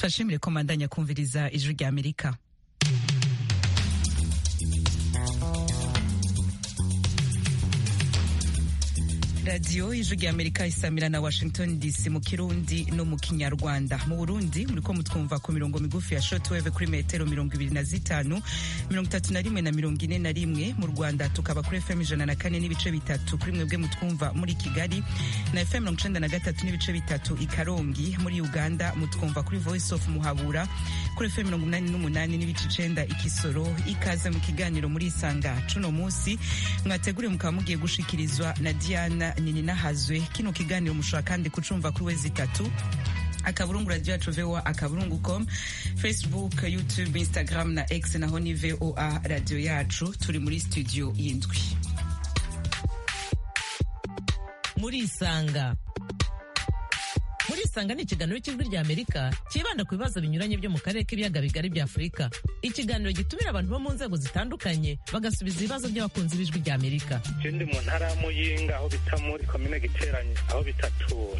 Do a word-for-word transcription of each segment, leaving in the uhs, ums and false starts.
Tashimire komandanya kumviriza ijwi rya Amerika. Radio ijwi rya Amerika isamira na Washington D C mu Kirundi no mu Kinyarwanda. Mu Burundi muriko mutwumva ku mirongo migufi ya shortwave kuri metero mirongo ibiri na zitanu, mirongo itatu na rimwe na mirongo ine na rimwe. Mu Rwanda tukaba kuri F M ijana na kane n'ibice bitatu kuri mwebwe mutwumva muri Kigali, na F M mirongo icenda na gatatu n'ibice bitatu i Karongi. Muri Uganda mutwumva kuri Voice of Muhabura kuri F M mirongo umunani n'umunani n'ibice icenda i Kisoro. Ikaze mu kiganiro muri Isanga cuno musi mwategure mukaba mugiye gushikirizwa na Diana Nini Nahazwe. Kino kiganiro mushobora kandi kucumva kuri wezi itatu akaburungu radio yacu V O A akaburungu com, Facebook, YouTube, Instagram na X naho ni V O A radio yacu. Turi muri studio y'indwi. Muri Isanga Muri Isanga ni ikiganiro cy'ijwi rya Amerika kibanda ku bibazo binyuranye byo mu karere k'ibiyaga bigari bya Afurika. Ikiganiro gitumira abantu bo mu nzego zitandukanye bagasubiza ibibazo by'abakunzi b'ijwi rya Amerika. Ndi mu ntara ya Muyinga aho bita muri komine Giteranye aho bitatura.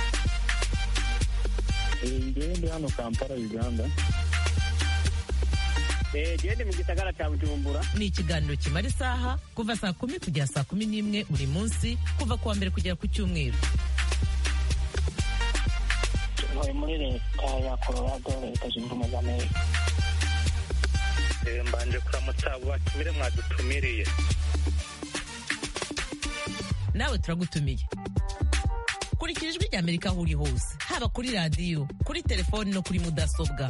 Ndi hano Kampala Uganda. Eh, ndi mu gisagara cya Bujumbura. Ni ikiganiro kimara isaha kuva saa kumi kugera saa kumi n'imwe buri munsi kuva kuwa mbere kugera ku Cyumweru. Muri leta ya Colorado, leta zunze ubumwe za Amerika. Mbanje kuramutsa abo batumire mwadutumiriye. Nawe turagutumiye. Kurikira ijwi rya Amerika aho uri hose, haba kuri radio, kuri telefone no kuri mudasobwa.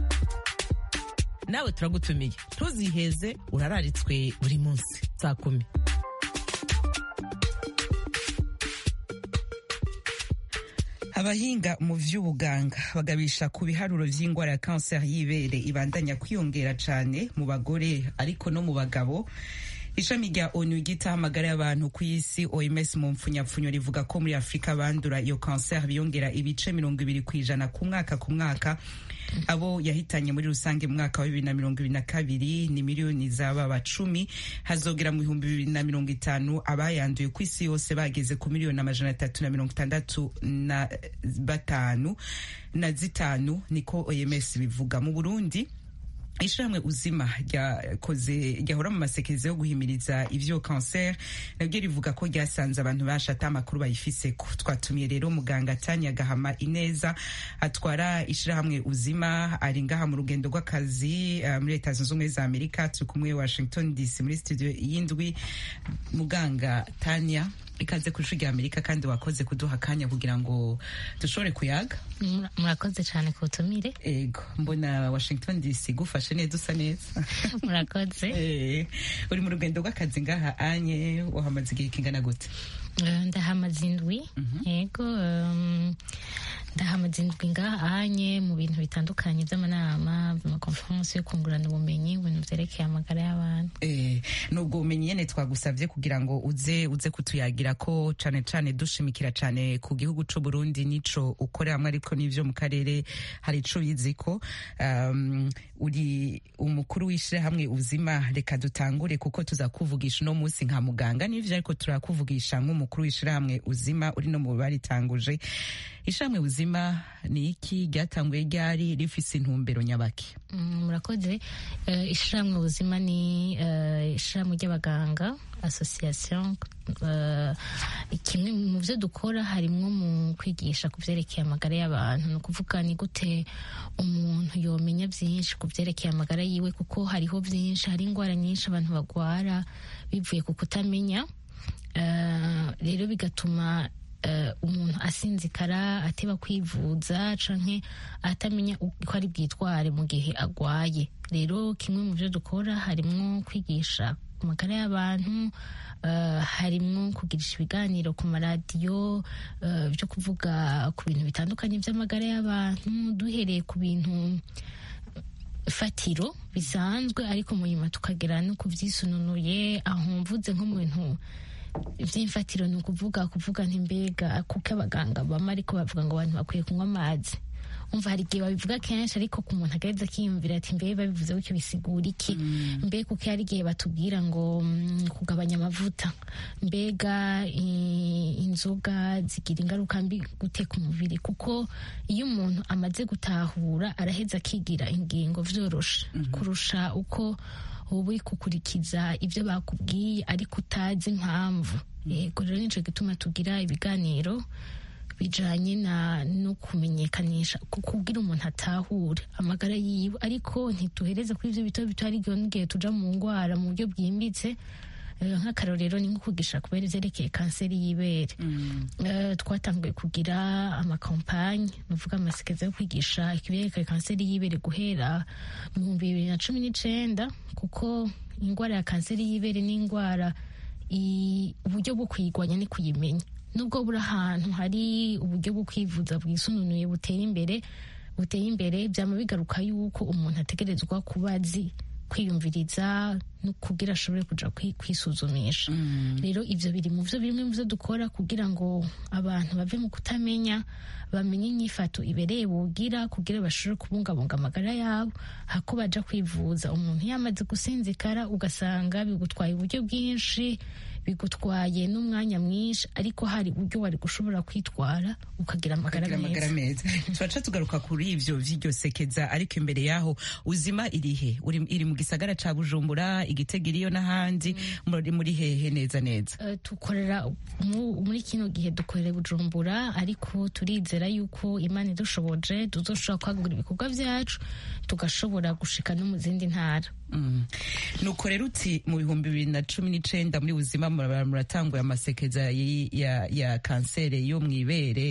Nawe turagutumiye. Ntuziheze, urararitswe buri munsi saa kumi. Abahinga mu vy'ubuganga bagabisha ku biharuro vy'ingwara ya cancer y'ibere ibandanya kwiyongera cane mu bagore ariko no mu bagabo. Ishami rya O N U ryitaho amagara y'abantu ku isi O M S mu mpfunyapfunyo rivuga ko muri Afrika bandura iyo cancer biyongera ibice mirongo ibiri kw'ijana ku mwaka ku mwaka. Abo yahitanye muri rusange mu mwaka wa bibiri na mirongo ibiri na kabiri ni miliyoni zaba bacumi, hazogera mu bihumbi bibiri na mirongo itanu abayanduye ku isi yose bageze ku miliyoni amajana atatu na mirongo itandatu na batanu na zitanu, niko O M S bivuga. Mu Burundi Ishamwe uzima ryakoze ryahora mu masekeza yo guhimiriza ivyo cancer nabyo rivuga ko ryasanze abantu bashata amakuru bayifise ko. Twatumiye rero muganga Tanya Gahama Ineza atwara Ishamwe uzima, ari ngaha mu rugendo rw'akazi uh, muri Leta Zunze Ubumwe za Amerika. Turi kumwe Washington D C muri studio y'indwi. Muganga Tanya, ikaze ku ijwi rya Amerika kandi wakoze kuduha akanya kugira ngo dushobore kuyaga. Murakoze cyane kutumire. Ego, mbona Washington D C gufashe neza, usa neza. Murakoze. Eh, uri mu rugendo rw'akazi ngaha anye, wahamaze igihe kingana gute? Ndahamaze indwi. Yego, ndahamaze indwi ngaha anye mu bintu bitandukanye by'amanama, mu conference yo kungurana ubumenyi, ibintu vyerekeye amagara y'abantu. Eh, nubwo ubumenyi nyene twagusavye kugira ngo uze uze kutuyagira ko cane cane dushimikira cane ku gihugu c'u Burundi nico ukoreramwe, ariko n'ivyo mu karere hari ico biziko. Um, uri umukuru w'ishure hamwe uzima, reka dutangure kuko tuzakuvugisha no musi nka muganga n'ivyo, ariko turakuvugisha nk'umukuru w'ishure hamwe uzima uri no mu baritanguje. Ishamwe uzima ni iki, ryatanguye ryari, rifise intumbero nyabaki? Murakoze. Uh, Ishamwe uzima ni uh, ishamwe ry'abaganga association. Uh, kimwe mu byo dukora harimwo mu kwigisha ku vyerekeye amagara y'abantu, no kuvuga ni gute umuntu yomenya byinshi ku vyerekeye amagara yiwe, kuko hariho byinshi, hari ingwara nyinshi abantu bagwara bivuye ku kutamenya. Uh, rero bigatuma Uh, umuntu asinzikara, ateba kwivuza canke atamenya uko ari bwitware mu gihe agwaye. Rero kimwe mu byo dukora harimwo kwigisha ku magara y'abantu, uh, harimwo kugirisha ibiganiro ku maradiyo uh, byo kuvuga ku bintu bitandukanye by'amagara y'abantu, duhereye ku bintu fatiro bisanzwe, ariko mu nyuma tukagera no kuvyisununuye. Aho mvuze nko mu bintu ivy'imfatiro ni ukuvuga kuvuga nti mbega kuko abaganga bama ariko bavuga ngo abantu bakwiye kunywa amazi, umva hari igihe babivuga kenshi ariko ku muntu agereza akiyumvira ati mbe babivuze gutyo bisigura iki mm. mbe kuko hari igihe batubwira ngo mm, kugabanya amavuta mbega inzoga zigira ingaruka mbi gute ku mubiri kuko iyo umuntu amaze gutahura araheza akigira ingingo vyoroshe mm-hmm. kurusha uko uba ukurikiza ibyo bakubwiye ariko utazi impamvu yego rero nico gituma tugira ibiganiro bijanye na no kumenyekanisha kugira umuntu atahure amagara yiwe ariko ntituhereza kuri ivyo bito bito ari gihe tuja mu ngwara mu buryo bwimbitse nk'akarorero ni nko kugisha kubera ivyerekeye kanseri y'ibere mm. uh, twatanguye kugira amakampanye nuvuga amasekeza yo kwigisha ikibyerekeye kanseri y'ibere guhera mu bihumbi bibiri na cumi n'icenda kuko ingwara ya kanseri y'ibere ni ingwara uburyo bwo kuyigwanya ni kuyimenya nubwo buri ahantu hari uburyo bwo kwivuza bwisununuye buteye imbere buteye imbere byama bigaruka yuko umuntu ategerezwa kuba azi kwiyumviriza no kugira ashobore kuja kwisuzumisha mm. rero ivyo biri mu vyo bimwe mu vyo dukora kugira ngo abantu bave mu kutamenya bamenye inyifato ibereye bogira kugira bashobore kubungabunga amagara yabo hako baja kwivuza umuntu yamaze gusinzikara ugasanga bigutwaye uburyo bwinshi bigutwaye n'umwanya mwinshi ariko hari uburyo wari gushobora kwitwara ukagira amagara meza turaca tugaruka kuri ivyo vy'iryo sekeza ariko imbere yaho uzima irihe uri iri mu gisagara ca Bujumbura Igitega iriyo n'ahandi muri muri hehe neza neza uh, tukorera muri kino gihe dukorera Bujumbura ariko turizera yuko Imana idushoboje tuzoshobora kwagura ibikorwa vyacu tugashobora gushika no mu zindi ntara mm. nuko rero uti mu bihumbi bibiri na cumi n'icenda muri Uzima muratanguye amasekeza ya, ya kansere yo mwibere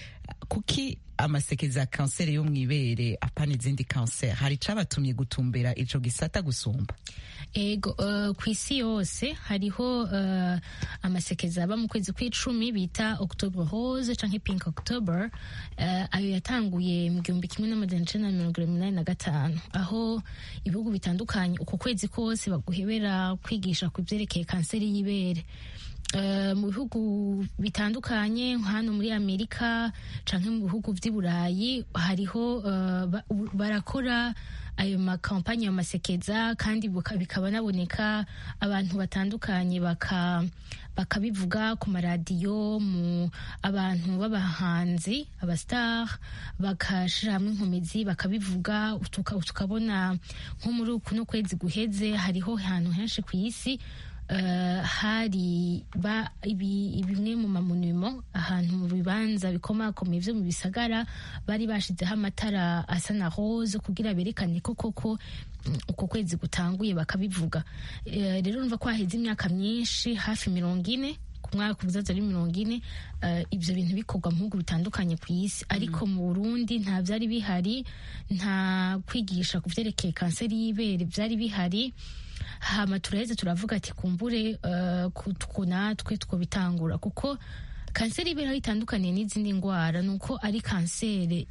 kuki amasekeza ya kansere yo mwibere apana izindi kansere hari cabatumye gutumbera ico gisata gusumba ego uh, kw'isi yose hariho uh, amasekeza aba mu kwezi kw'icumi bita October Rose canke Pink October uh, ayo yatanguye mu gihumbi kimwe n'amajana icenda na mirongo umunani na gatanu aho ibihugu bitandukanye uko kwezi kose baguhebera kwigisha ku vyerekeye kanseri y'ibere Uh, mu bihugu bitandukanye hano muri Amerika canke mu bihugu vy'i Burayi hariho uh, ba, barakora ayo makampanye y'amasekeza kandi bikaba naboneka abantu batandukanye baka bakabivuga ku maradiyo mu abantu b'abahanzi abastar bakashira hamwe inkomezi bakabivuga tukabona nko muri kuno kwezi guheze hariho ahantu henshi ku isi Uh, hari ba ibi bimwe mu mamonuments ahantu mu bibanza bikomakomeye vyo mu bisagara bari bashizeho amatara asa na rose kugira berekane ko koko uko kwezi gutanguye bakabivuga uh, rero numva ko haheze imyaka myinshi hafi mirongo ine ku mwaka ubuzaza ari mirongo ine uh, ivyo bintu bikorwa mu bihugu bitandukanye ku isi mm. ariko mu Burundi nta vyari bihari nta kwigisha ku vyerekeye kanseri y'ibere vyari bihari hama turaheze turavuga ati kumbure uh, kunatwe two bitangura kuko kanseri y'ibere itandukanye n'izindi ngwara nuko ari kanseri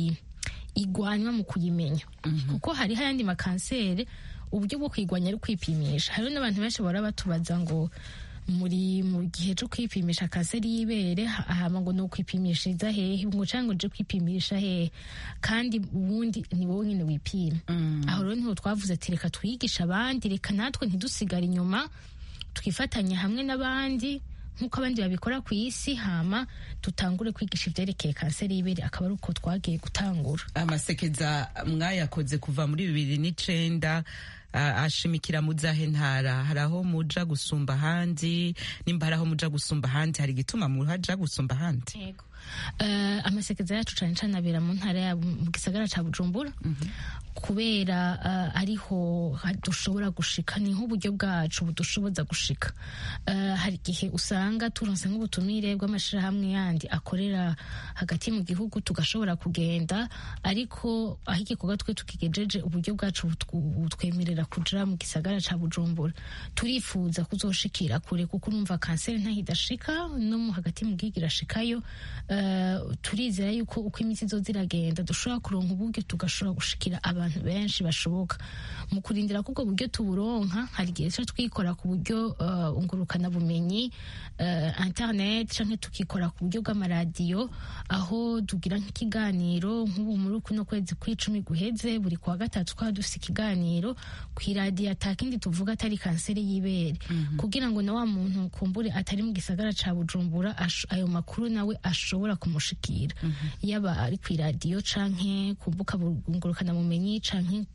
igwanywa mu kuyimenya mm-hmm. kuko hari hayandi makanseri uburyo bwo kwigwanya ari kwipimisha hari n'abantu benshi bara batubaza ngo muri mu gihe cyo kwipimisha kanseri y'ibere hama ngo no kwipimishiriza hehe ngo cyangwa je kwipimisha hehe kandi ubundi ni wowe nyine wipima mm. aho rero niho twavuze ati reka twigisha abandi reka natwe ntidusigare inyuma twifatanya hamwe n'abandi nk'uko abandi babikora ku isi hama tutangure kwigisha ivyerekeye kanseri y'ibere akaba ari uko twagiye gutangura amasekeza mwayakoze kuva muri bibiri n'icenda ashimikira muzahe ntara haraho muja gusumba ahandi nimba haraho muja gusumba ahandi hari igituma muhaja gusumba ahandi yego uh, amasekeza yacu cane cane abera mu ntara ya mu gisagara ca Bujumbura mm-hmm. kubera uh, ariho dushobora gushika niho uburyo bwacu budushoboza gushika uh, hari igihe usanga turonse nk'ubutumire bw'amashirahamwe yandi akorera hagati mu gihugu tugashobora kugenda ariko aho igikorwa twe tukigejeje uburyo bwacu butwemerera kuja mu gisagara ca Bujumbura turifuza kuzoshikira kure kuko urumva kanseri ntahidashika no mu hagati mu gihugu irashikayo uh, uh, turizera yuko uko iminsi izoza iragenda dushobora kuronka uburyo tugashobora gushikira abantu benshi bashoboka. Mu kurindira ko ubwo buryo tuburonka hari igihe tuba twikora ku buryo uh, ngurukana bumenyi uh, internet canke tukikora ku buryo bw'amaradiyo aho tugira nk'ikiganiro nk'ubu muri kuno kwezi kw'icumi guheze buri kwa gatatu twaba dufise ikiganiro kw'iradiyo atakindi tuvuga atari kanseri y'ibere mm -hmm. kugira ngo na wa muntu kumbure atari mu gisagara ca Bujumbura ayo makuru nawe ashobora kumushikira mm -hmm. yaba ari kw'iradiyo canke kumbuka ngurukana bumenyi canke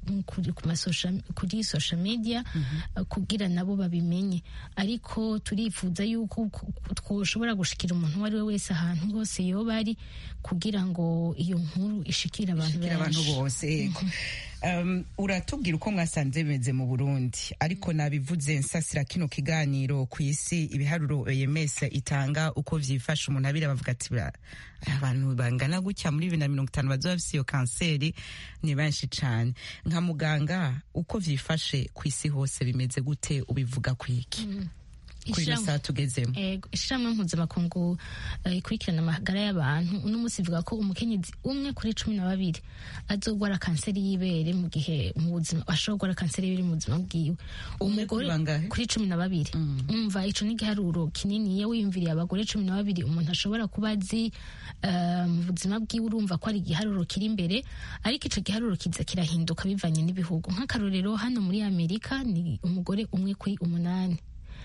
kuri social media mm -hmm. kugira nabo babimenye, ariko turifuza yuko twoshobora gushikira umuntu uwo ari we wese ahantu hose yoba ari kugira ngo iyo nkuru ishikire abantu bose. Um, uratubwira uko mwasanze bimeze mu Burundi, ariko nabivuze nsasira kino kiganiro ku isi ibiharuro O M S itanga uko vyifasha umuntu abira bavuga ati abantu bangana gutya muri bibiri na mirongo itanu bazoba bafise iyo kanseri ni benshi cane. Nka muganga uko vyifashe ku isi hose bimeze gute, ubivuga kwiki? mm. kuri saa tugezemo? Ego, ishiramwe mpuzamakungu ikurikirana uh, amagara y'abantu uno munsi ivuga ko umukenyezi umwe kuri cumi na babiri azogwara kanseri y'ibere mu gihe mu buzima ashobora gukora kanseri y'ibere mu buzima bwiwe. Umugore kuri cumi na babiri mm. umva ico ni giharuro kinini. Iyo wiyumviriye abagore cumi na babiri umuntu ashobora kuba azi uh, mu buzima bwiwe urumva ko ari igiharuro kiri imbere, ariko ico giharuro kiza kirahinduka bivanye n'ibihugu. Nk'akarorero hano muri Amerika ni umugore umwe kuri umunani.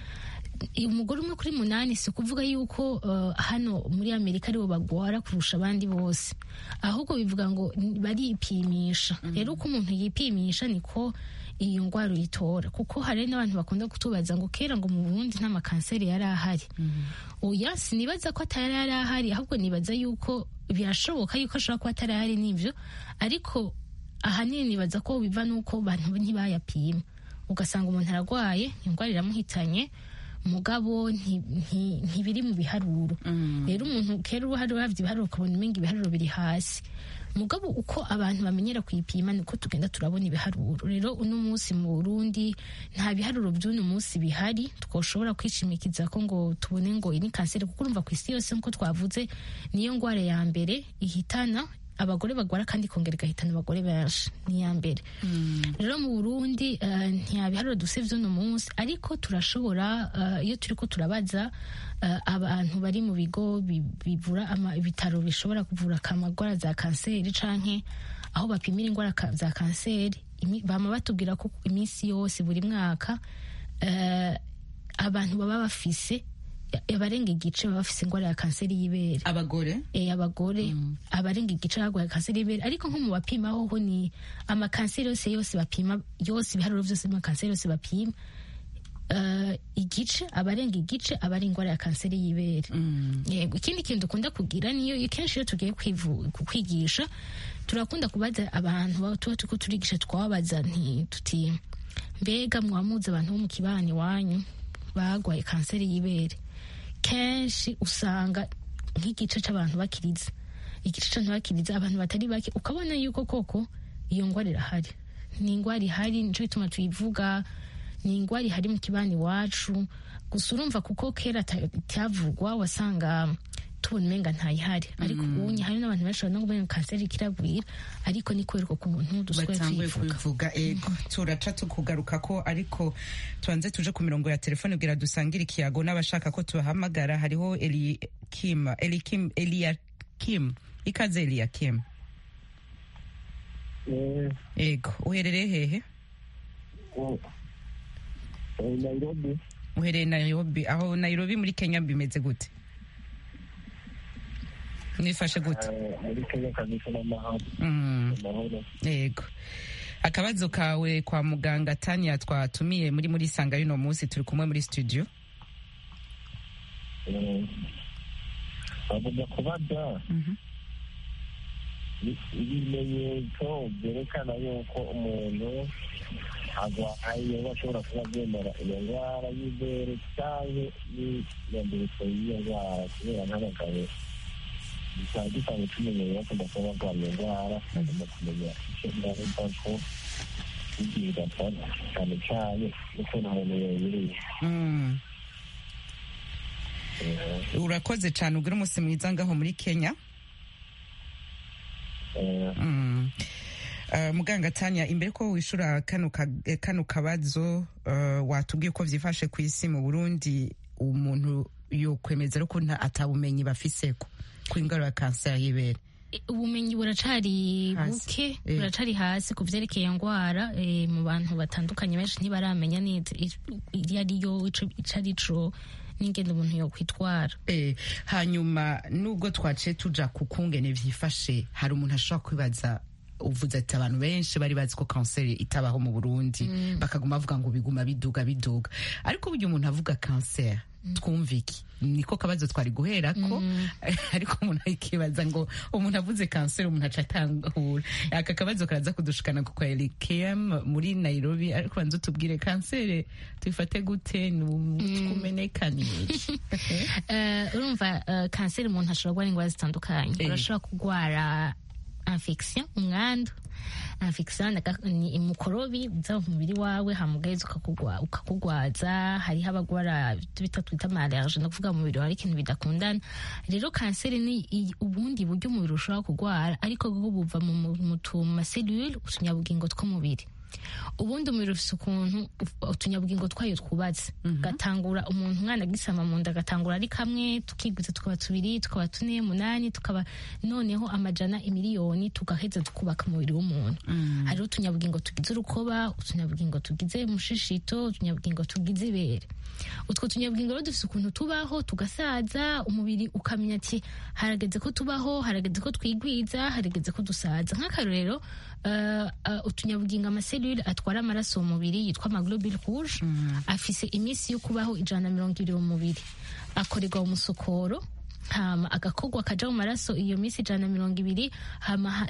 Umugore umwe kuri munani si kuvuga yuko uh, hano muri Amerika aribo bagwara kurusha abandi bose, ahubwo bivuga ngo baripimisha. mm -hmm. Rero uko umuntu yipimisha niko iyo ngwara uyitora, kuko hari n'abantu bakunda kutubaza ngo kera ngo mu Burundi nta makanseri yari ahari. mm -hmm. Oya, sinibaza ko atari yari ahari, ahubwo nibaza yuko birashoboka yuko ashobora kuba atari ahari n'ivyo, ariko ahanini nibaza ko biva nuko abantu ntibayapima, ugasanga umuntu aragwaye ingwara iramuhitanye mugabo ntibiri mu biharuro. Rero umuntu kera uruhare uravye ibiharuro ukabona umenga ibiharuro biri hasi, mugabo uko abantu bamenyera kuyipima niko tugenda turabona ibiharuro. Rero uno munsi mu Burundi nta biharuro by'uno munsi bihari twoshobora kwishimikiza ko ngo tubone ngo ini kanseri, kuko urumva ku isi yose nko twavuze niyo ngwara ya mbere ihitana abagore bagwara kandi kongera igahitana abagore benshi, ni ya mbere. mm. Rero mu Burundi uh, ntiyabiharuro duse vy'uno munsi, ariko turashobora uh, iyo turiko turabaza uh, abantu bari mu bigo bivura ibitaro bishobora kuvura kamagwara za kanseri canke aho bapimira ingwara za kanseri, bama batubwira ko iminsi yose buri mwaka uh, abantu baba bafise abarenga igice baba bafise ingwara ya kanseri y'ibere. Abagore? Eh, abagore mm. abarenga igice bagwaye kanseri y'ibere, ariko nko mu bapima ho ni amakanseri yose yose bapima yose ibiharuro vyose mu kanseri yose bapima uh, igice abarenga igice abari ingwara ya kanseri y'ibere. mm. Yego, ikindi kintu dukunda kugira niyo kenshi iyo tugiye kwigisha turakunda kubaza abantu tuba tuko turigisha twabaza nti tuti mbega mwamuze abantu bo mu kibani wanyu bagwaye kanseri y'ibere, kenshi usanga nk'igice c'abantu bakiriza igice c'abantu bakiriza abantu batari bake, ukabona yuko koko iyo ngwara irahari, ni ingwara ihari, nico bituma tuyivuga, ni ingwara ihari mu kibani wacu. Gusa urumva kuko kera cyavugwa wasanga tubona umenga ntayihari, ariko mm. ubu hari n'abantu bashobora no kumenya kanseri kiragwira, ariko ni kubera ko umuntu duswe kwivuga. Ego, turaca tukugaruka ko, ariko tubanze tuje ku mirongo ya telefone kugira dusangire ikiyago n'abashaka ko tubahamagara. Hariho Eli Kim, Eli Kim, Elia Kim, ikaze Elia Kim. Eh, ego, uherereye hehe? Oh, Nairobi. Uherereye Nairobi. Aho Nairobi muri Kenya bimeze gute? Nifashe gute? Muri Kenya kabisa n'amahoro. Mm. Yego. Akabazo kawe kwa muganga Tanya twatumiye muri muri sanga yuno munsi turi kumwe muri studio. Eh. Bavuga kubaza. Mhm. Ibimenyetso byerekana yuko umuntu agwaye bashobora kuba byemera iyo ndwara y'ibere cyangwa n'iyandurutse y'iyo ndwara kubera n'abagabo bisaba gisanzwe tumenyera ko bakaba barwaye iyo ndwara bagomba kumenya icyo ngaruka ko igihe cyane cyane n'ukuntu umuntu yayiriye. urakoze cyane ugira umunsi mwiza ngaho muri Kenya. Mm. Uh, muganga Tanya, imbere ko wishura kano kano kabazo uh, watubwiye ko vyifashe ku isi mu Burundi, umuntu yo kwemeza ko nta atabumenyi bafiseko ku ingaro ya cancer y'ibere. Ubumenyi buracari buke, buracari hasi ku vyerekeye ngwara e, mu bantu batandukanye benshi ntibaramenya neza iriyo icarico n'ingendo umuntu yo kwitwara. Eh, hanyuma nubwo twaciye tuja ku kungene vyifashe, hari umuntu ashobora kwibaza, uvuze ati abantu benshi bari bazi ko kanseri itabaho mu Burundi, mm. bakaguma bavuga ngo biguma biduga biduga, ariko burya umuntu avuga kanseri mm. twumva iki? Niko kabazo twari guhera ko mm. ariko umuntu akibaza ngo umuntu avuze kanseri umuntu aca atangura. Aka kabazo karaza kudushikana ku Elkem muri Nairobi, ariko banzo tubwire kanseri tuyifate gute n'ukumenekaniye. uh, urumva uh, kanseri umuntu ashobora kugwara ingwara zitandukanye. Urashobora kugwara infection, umwandu. Infection ni imukorobi uza mu mubiri wawe hamugaiza ukakugwa ukakugwaza. Hari habagwara bita twita allergie, no kuvuga mu mubiri hari ikintu bidakundana. Rero kanseri ni ubundi buryo umubiri ushobora kugwara, ariko bwo buva mu mutuma cellule utunyabugingo tw'umubiri. Ubundi umubiri ufise ukuntu utunyabugingo twayo twubatse. mm -hmm. Gatangura umuntu umwana gisama mu nda gatangura ari kamwe, tukigwiza tukaba tubiri, tukaba tune, munani, tukaba noneho amajana imiliyoni, tugaheza tukubaka umubiri w'umuntu. mm -hmm. Hari utunyabugingo tugize urukoba, utunyabugingo tugize mushishito, utunyabugingo tugize ibere. Utwo tunyabugingo rero dufise ukuntu tubaho tugasaza, umubiri ukamenya ati harageze ko tubaho, harageze ko twigwiza, harageze ko dusaza. Nk'akarorero uh, uh, utunyabugingo amaselule atwara amaraso mu mubiri yitwa amaglobule rouge, mm. afise imisi yo kubaho ijana na mirongo ibiri mu mubiri, akorerwa umusokoro, hama agakogwa kaja mu maraso iyo misi ijana na mirongo ibiri, hama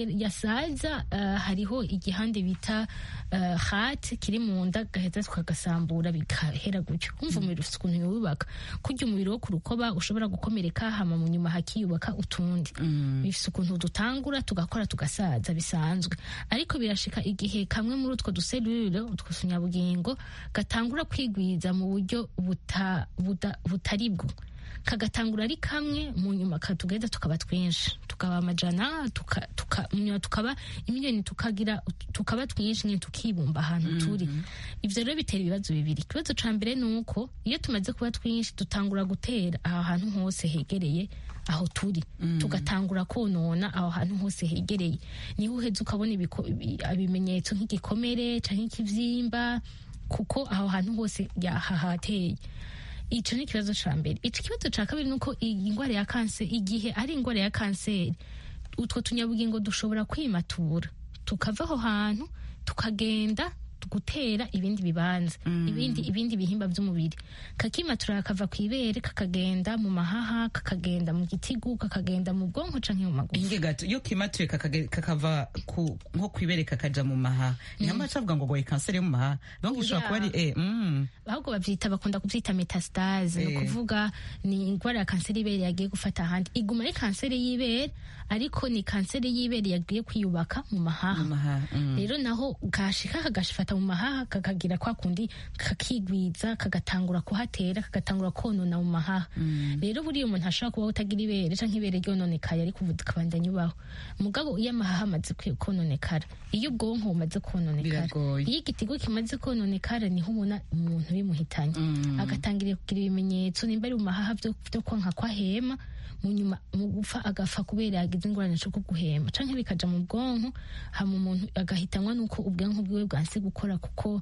yasaza. Uh, hariho igihande bita uh, heart kiri mu nda, gaheza tukagasambura bikahera gutyo. Kumva umubiri ufite ukuntu yubaka, kurya umubiri wo ku rukoba ushobora gukomereka, hama mu nyuma hakiyubaka utundi. mm. Bifise ukuntu dutangura tugakora tugasaza bisanzwe, ariko birashika igihe kamwe muri utwo duselule, utwo tunyabugingo gatangura kwigwiza mu buryo buta, buta, butaribwo, kagatangura ari kamwe, mu nyuma katugeza tukaba twinshi, tukaba amajana, tuka, tuka, mnyuma tukaba imiliyoni, tukagira tukaba twinshi nye tukibumba ahantu mm -hmm. turi. Ivyo rero bitera ibibazo bibiri. Ikibazo ca mbere nuko iyo tumaze kuba twinshi dutangura gutera aho hantu hose hegereye aho turi, mm. tugatangura konona aho hantu hose hegereye. Niho uheze ukabona ibimenyetso nk'igikomere canke ikivyimba, kuko aho hantu hose yahahateye. Ico ni ikibazo ca mbere. Ico kibazo ca kabiri nuko ingwara ya kanseri, igihe ari ingwara ya kanseri, utwo tunyabugingo dushobora kwimatura tukava aho hantu tukagenda gutera ibindi bibanza, mm. ibindi ibindi bihimba by'umubiri. Kakimatura kakava kwibere kakagenda mu mahaha, kakagenda mu gitigu, kakagenda mu bwonko canke mu maguru. Inge gato yo kimatuye kakava ku nko kwibere kakaja mu mahaha. Ni hama cavuga ngo goye kanseri mu mahaha. Donc ushobora kuba ari eh mm. Ahubwo bavyita bakunda kuvyita metastase, eh. no kuvuga ni ingwara ya kanseri y'ibere yagiye gufata ahandi. Iguma ari kanseri y'ibere, ariko ni kanseri y'ibere yagiye kwiyubaka mu mahaha. Mm. Rero naho gashika kagashifata mu mahaha, kakagira kwa kundi kakigwiza, kagatangura kuhatera, kagatangura konona mu mahaha. mm. Rero buriya umuntu ashobora kuba utagira ibere canke ibere ryononekaye ari kuvuduka bandanya ubaho. Mugabo iyo amahaha amaze kononekara, iyo ubwonko bumaze kononekara, iyo igitigo kimaze kononekara, niho ubona umuntu bimuhitanye. mm. Agatangira kugira ibimenyetso, nimba ari mu mahaha vyo kwanka kwa hema, mu nyuma mu gupfa agapfa kubera yagize ingorane zo guhema, canke bikaja mu bwonko, hama umuntu agahitanwa nuko ubwonko bwiwe bwanse gukora kuko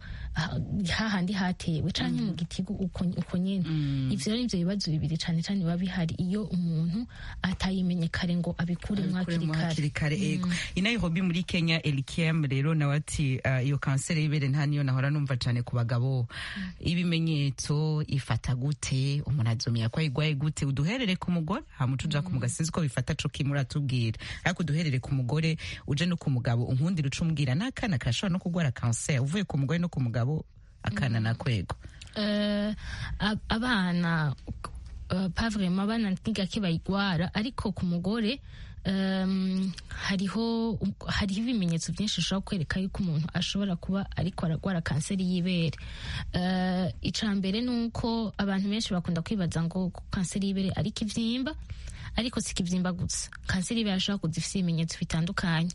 hahandi hatewe, canke mm. mu gitigo uko uko nyene. mm. Ivyo rero ivyo bibazo bibiri cane cane biba bihari iyo umuntu atayimenye kare ngo abikure mwakiri kare. Ego i Nairobi muri Kenya, Elkem rero nawe ati uh, iyo kanseri y'ibere nta niyo nahora numva cane ku bagabo. mm. Ibimenyetso ifata gute, umuntu azomya ko ayigwaye gute? Uduherere ku mugore mutuja ku mugasinzi ko bifata co kimura tubwira, ariko duherere ku mugore uje no ku mugabo unkundira ucumbwira nakana kashobora no kugwara cancer uvuye ku mugore no ku mugabo akana mm. nakwego. Uh, abana uh, pas vraiment abana ntiga kibayigwara, ariko ku mugore um, hariho hariho ibimenyetso byinshi bishobora kwereka yuko umuntu ashobora kuba ariko aragwara kanseri y'ibere. Uh, ica mbere nuko abantu benshi bakunda kwibaza ngo kanseri y'ibere ari ikivyimba, ariko si ikivyimba gusa. Kanseri y'ibere ashobora kuza ifise ibimenyetso bitandukanye.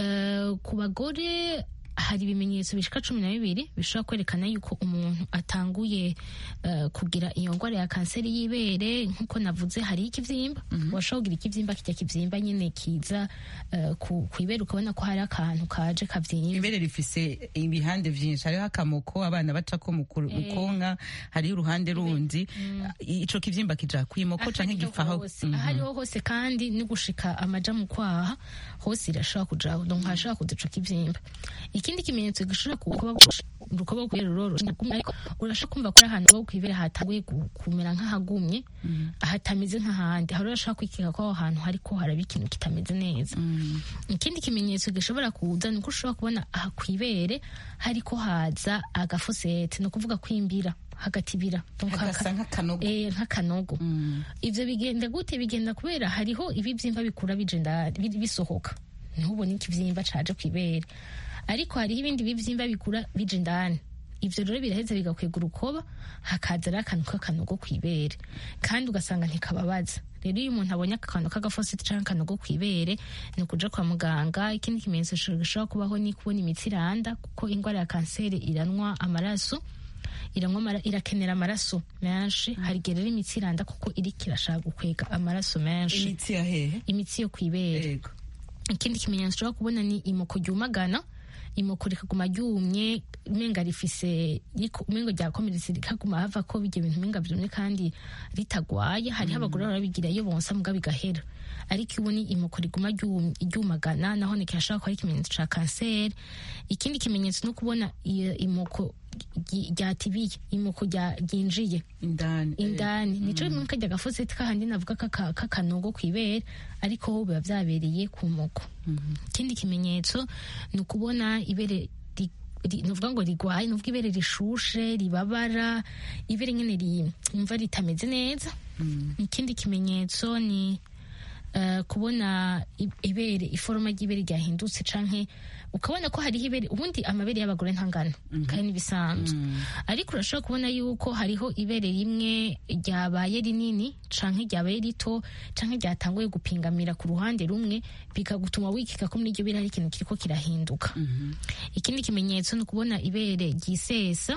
Uh, ku bagore hari ibimenyetso bishika cumi na bibiri bishobora kwerekana yuko umuntu atanguye uh, kugira iyo ngwara ya kanseri y'ibere. Nkuko navuze, hari ikivyimba, mm -hmm. washobora kugira ikivyimba, kijya kivyimba nyene kiza uh, ku ibere, ukabona ko hari akantu kaje kavyimba. Ibere rifise ibihande vyinshi, hariho akamoko abana bacako mu konka, hariho uruhande rundi. mm. Ico kivyimba kija kwimoko canke gifaho hariho hose, kandi ni gushika amaja mu kwaha hose irashobora kujaho, donc hashobora kuza ico kivyimba. Ikindi kimenyetso gishobora kuba urukoba kwibera ruroroshe, ariko urashobora kumva ko ahantu ho kwibera hatanguye kumera nk'ahagumye, mm. hatameze nk'ahandi, hari urashobora kwikeka ko aho hantu hariko haraba ikintu kitameze neza. mm. Ikindi kimenyetso gishobora kuza ni uko ushobora kubona aha kwibere hariko haza agafosete, no kuvuga kwimbira hagati bira hagasa nk'akanogo. Eh, nk'akanogo. mm. Ivyo bigenda gute? Bigenda kubera hariho ibivyimba bikura bigenda bisohoka, niho ubona ikivyimba caje kwibere, ariko hariho ibindi bivyimba bikura bije indani. Ivyo rero biraheza bigakwega urukoba, hakaza ari akantu k'akanogo kwibere, kandi ugasanga ntikababaza. Rero iyo umuntu abonye akantu k'agafositi canke akanogo kwibere, ni ukuja kwa muganga. Ikindi kimenyetso gishobora kubaho ni kubona imitsi iranda, kuko ingwara ya kanseri iranwa amaraso, iranwa mara, irakenera amaraso menshi. mm. Hari rero imitsi iranda kuko iriko irashaka gukwega amaraso menshi. Imitsi ya hehe? Imitsi yo kwibere. Ikindi kimenyetso ushobora kubona ni imoko ryumagana, imoko rikaguma ryumye, umenga rifise umengo ryakomeretse, rikaguma hava ko bijye ibintu umenga vyumye kandi ritagwaye. Hariho abagore barabigira iyo bonsa mbwa bigahera, ariko ubu ni imoko riguma ryumagana, naho ni kashaka ko ari ikimenyetso ca kanseri. Ikindi kimenyetso no kubona imoko ryatibiye, imoko ryinjiye indani indani, nico rimwe kajya gafosete kahandi navuga kakanogo kwibere, ariko ho biba vyabereye ku moko. Ikindi kimenyetso ni ukubona ibere nuvuga ngo rigwaye, nuvuga ibere rishushe, ribabara, ibere nyene rimva ritameze neza. Ikindi kimenyetso ni Uh, kubona ibere, iforoma ry'ibere ryahindutse, canke ukabona ko hariho ibere. Ubundi amabere y'abagore ntangana, mm -hmm. kandi nibisanzwe. mm. Ariko urashobora kubona yuko hariho ibere rimwe ryabaye rinini canke ryabaye rito, canke ryatanguye gupingamira ku ruhande rumwe, bikagutuma wikeka ko muri iryo bere hari ikintu kiriko kirahinduka. mm -hmm. Ikindi kimenyetso ni ukubona ibere ryisesa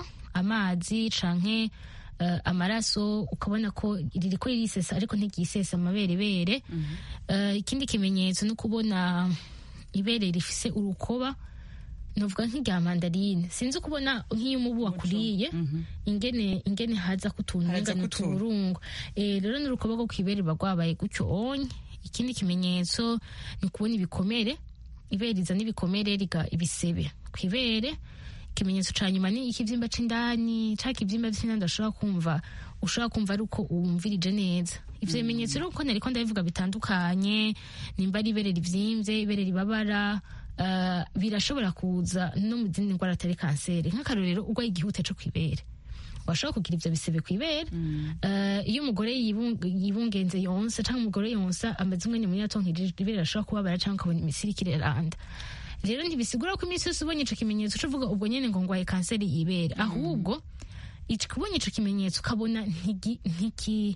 amazi canke Uh, amaraso, ukabona ko ririko ririsesa ariko ntiryisesa amaberebere. mm -hmm. uh, Ikindi kimenyetso no kubona ibere rifise urukoba, novuga nk'irya mandarine, sinzi kubona nk'iyo umubu wakuriye. mm -hmm. ingene ingene haza kutuntu ngana uturungo, eh rero n'urukoba rwo kwibere bagwabaye gucyo onye. Ikindi kimenyetso ni kubona ibikomere, ibere rizana ibikomere riga ibisebe kwibere. Ikimenyetso ca nyuma ni ikivyimba c'indani, ca kivyimba c'indani ndashobora kumva, ushobora kumva ari uko uwumvirije neza. Ivyo bimenyetso rero uko nariko ndabivuga bitandukanye, nimba ari ibere rivyimvye, ibere ribabara, uh, birashobora kuza no mu zindi ngwara atari kanseri. Nk'akarorero urwaye igihute co kwibere, washobora kugira ivyo bisebe kwibere. mm. uh, iyo umugore yibungenze yonsa, canke umugore yonsa amaze umwanya munini atonkirije, ibere rashobora kubabara canke ukabona imisiri kireranda. Rero ntibisigura ko iminsi yose ubonye ico kimenyetso uvuga ubwo nyene ngo ngwaye kanseri y'ibere. mm. Ahubwo ikubonye ico kimenyetso ukabona ntiki ntiki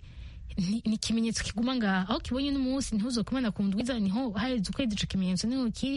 ni kimenyetso kiguma nga aho kibonye n'umunsi ntuzokumana ku ndwiza, niho haheze ukwezi ico kimenyetso niho kiri,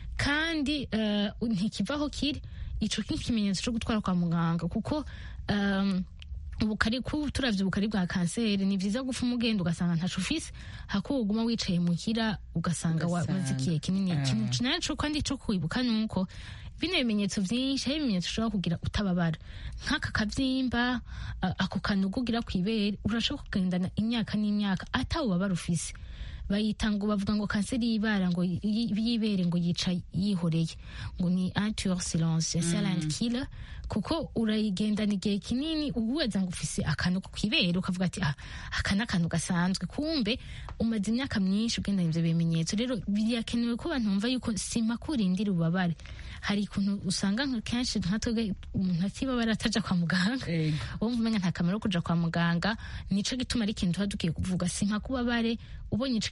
kandi uh, ntikivaho kiri. Ico kimenyetso cyo gutwara kwa muganga, kuko um, ubukari ku turavye ubukari bwa kanseri ni vyiza gufa umugenda ugasanga ntacu ufise, hako uguma wicaye muhira ugasanga wamaze igihe kinini. Ikintu naco kandi cyo kwibuka nuko bino bimenyetso vyinshi, hari ibimenyetso ushobora kugira utababara, nk'aka kavyimba, uh, ako kanugo ugira kwibere, urashobora kugendana imyaka n'imyaka atawubabara ufise. Bayita ngo bavuga ngo kanseri y'ibara ngo y'ibere ngo yica yihoreye, ngo ni un tueur silencieux, silent killer, kuko urayigendana igihe kinini uweza ngo ufise akantu kwibere ukavuga ati ah akana akantu gasanzwe, kumbe umaze imyaka myinshi ugendana ivyo bimenyetso. Rero birakenewe ko abantu bumva yuko sima kurindira ubabare. Hari ikuntu usanga nka kenshi nkatwe umuntu atibabara ataja kwa muganga, wumva umenga nta kamaro kuja kwa muganga. Nico gituma ari ikintu hadukiye kuvuga sima kubabare, ubonye ico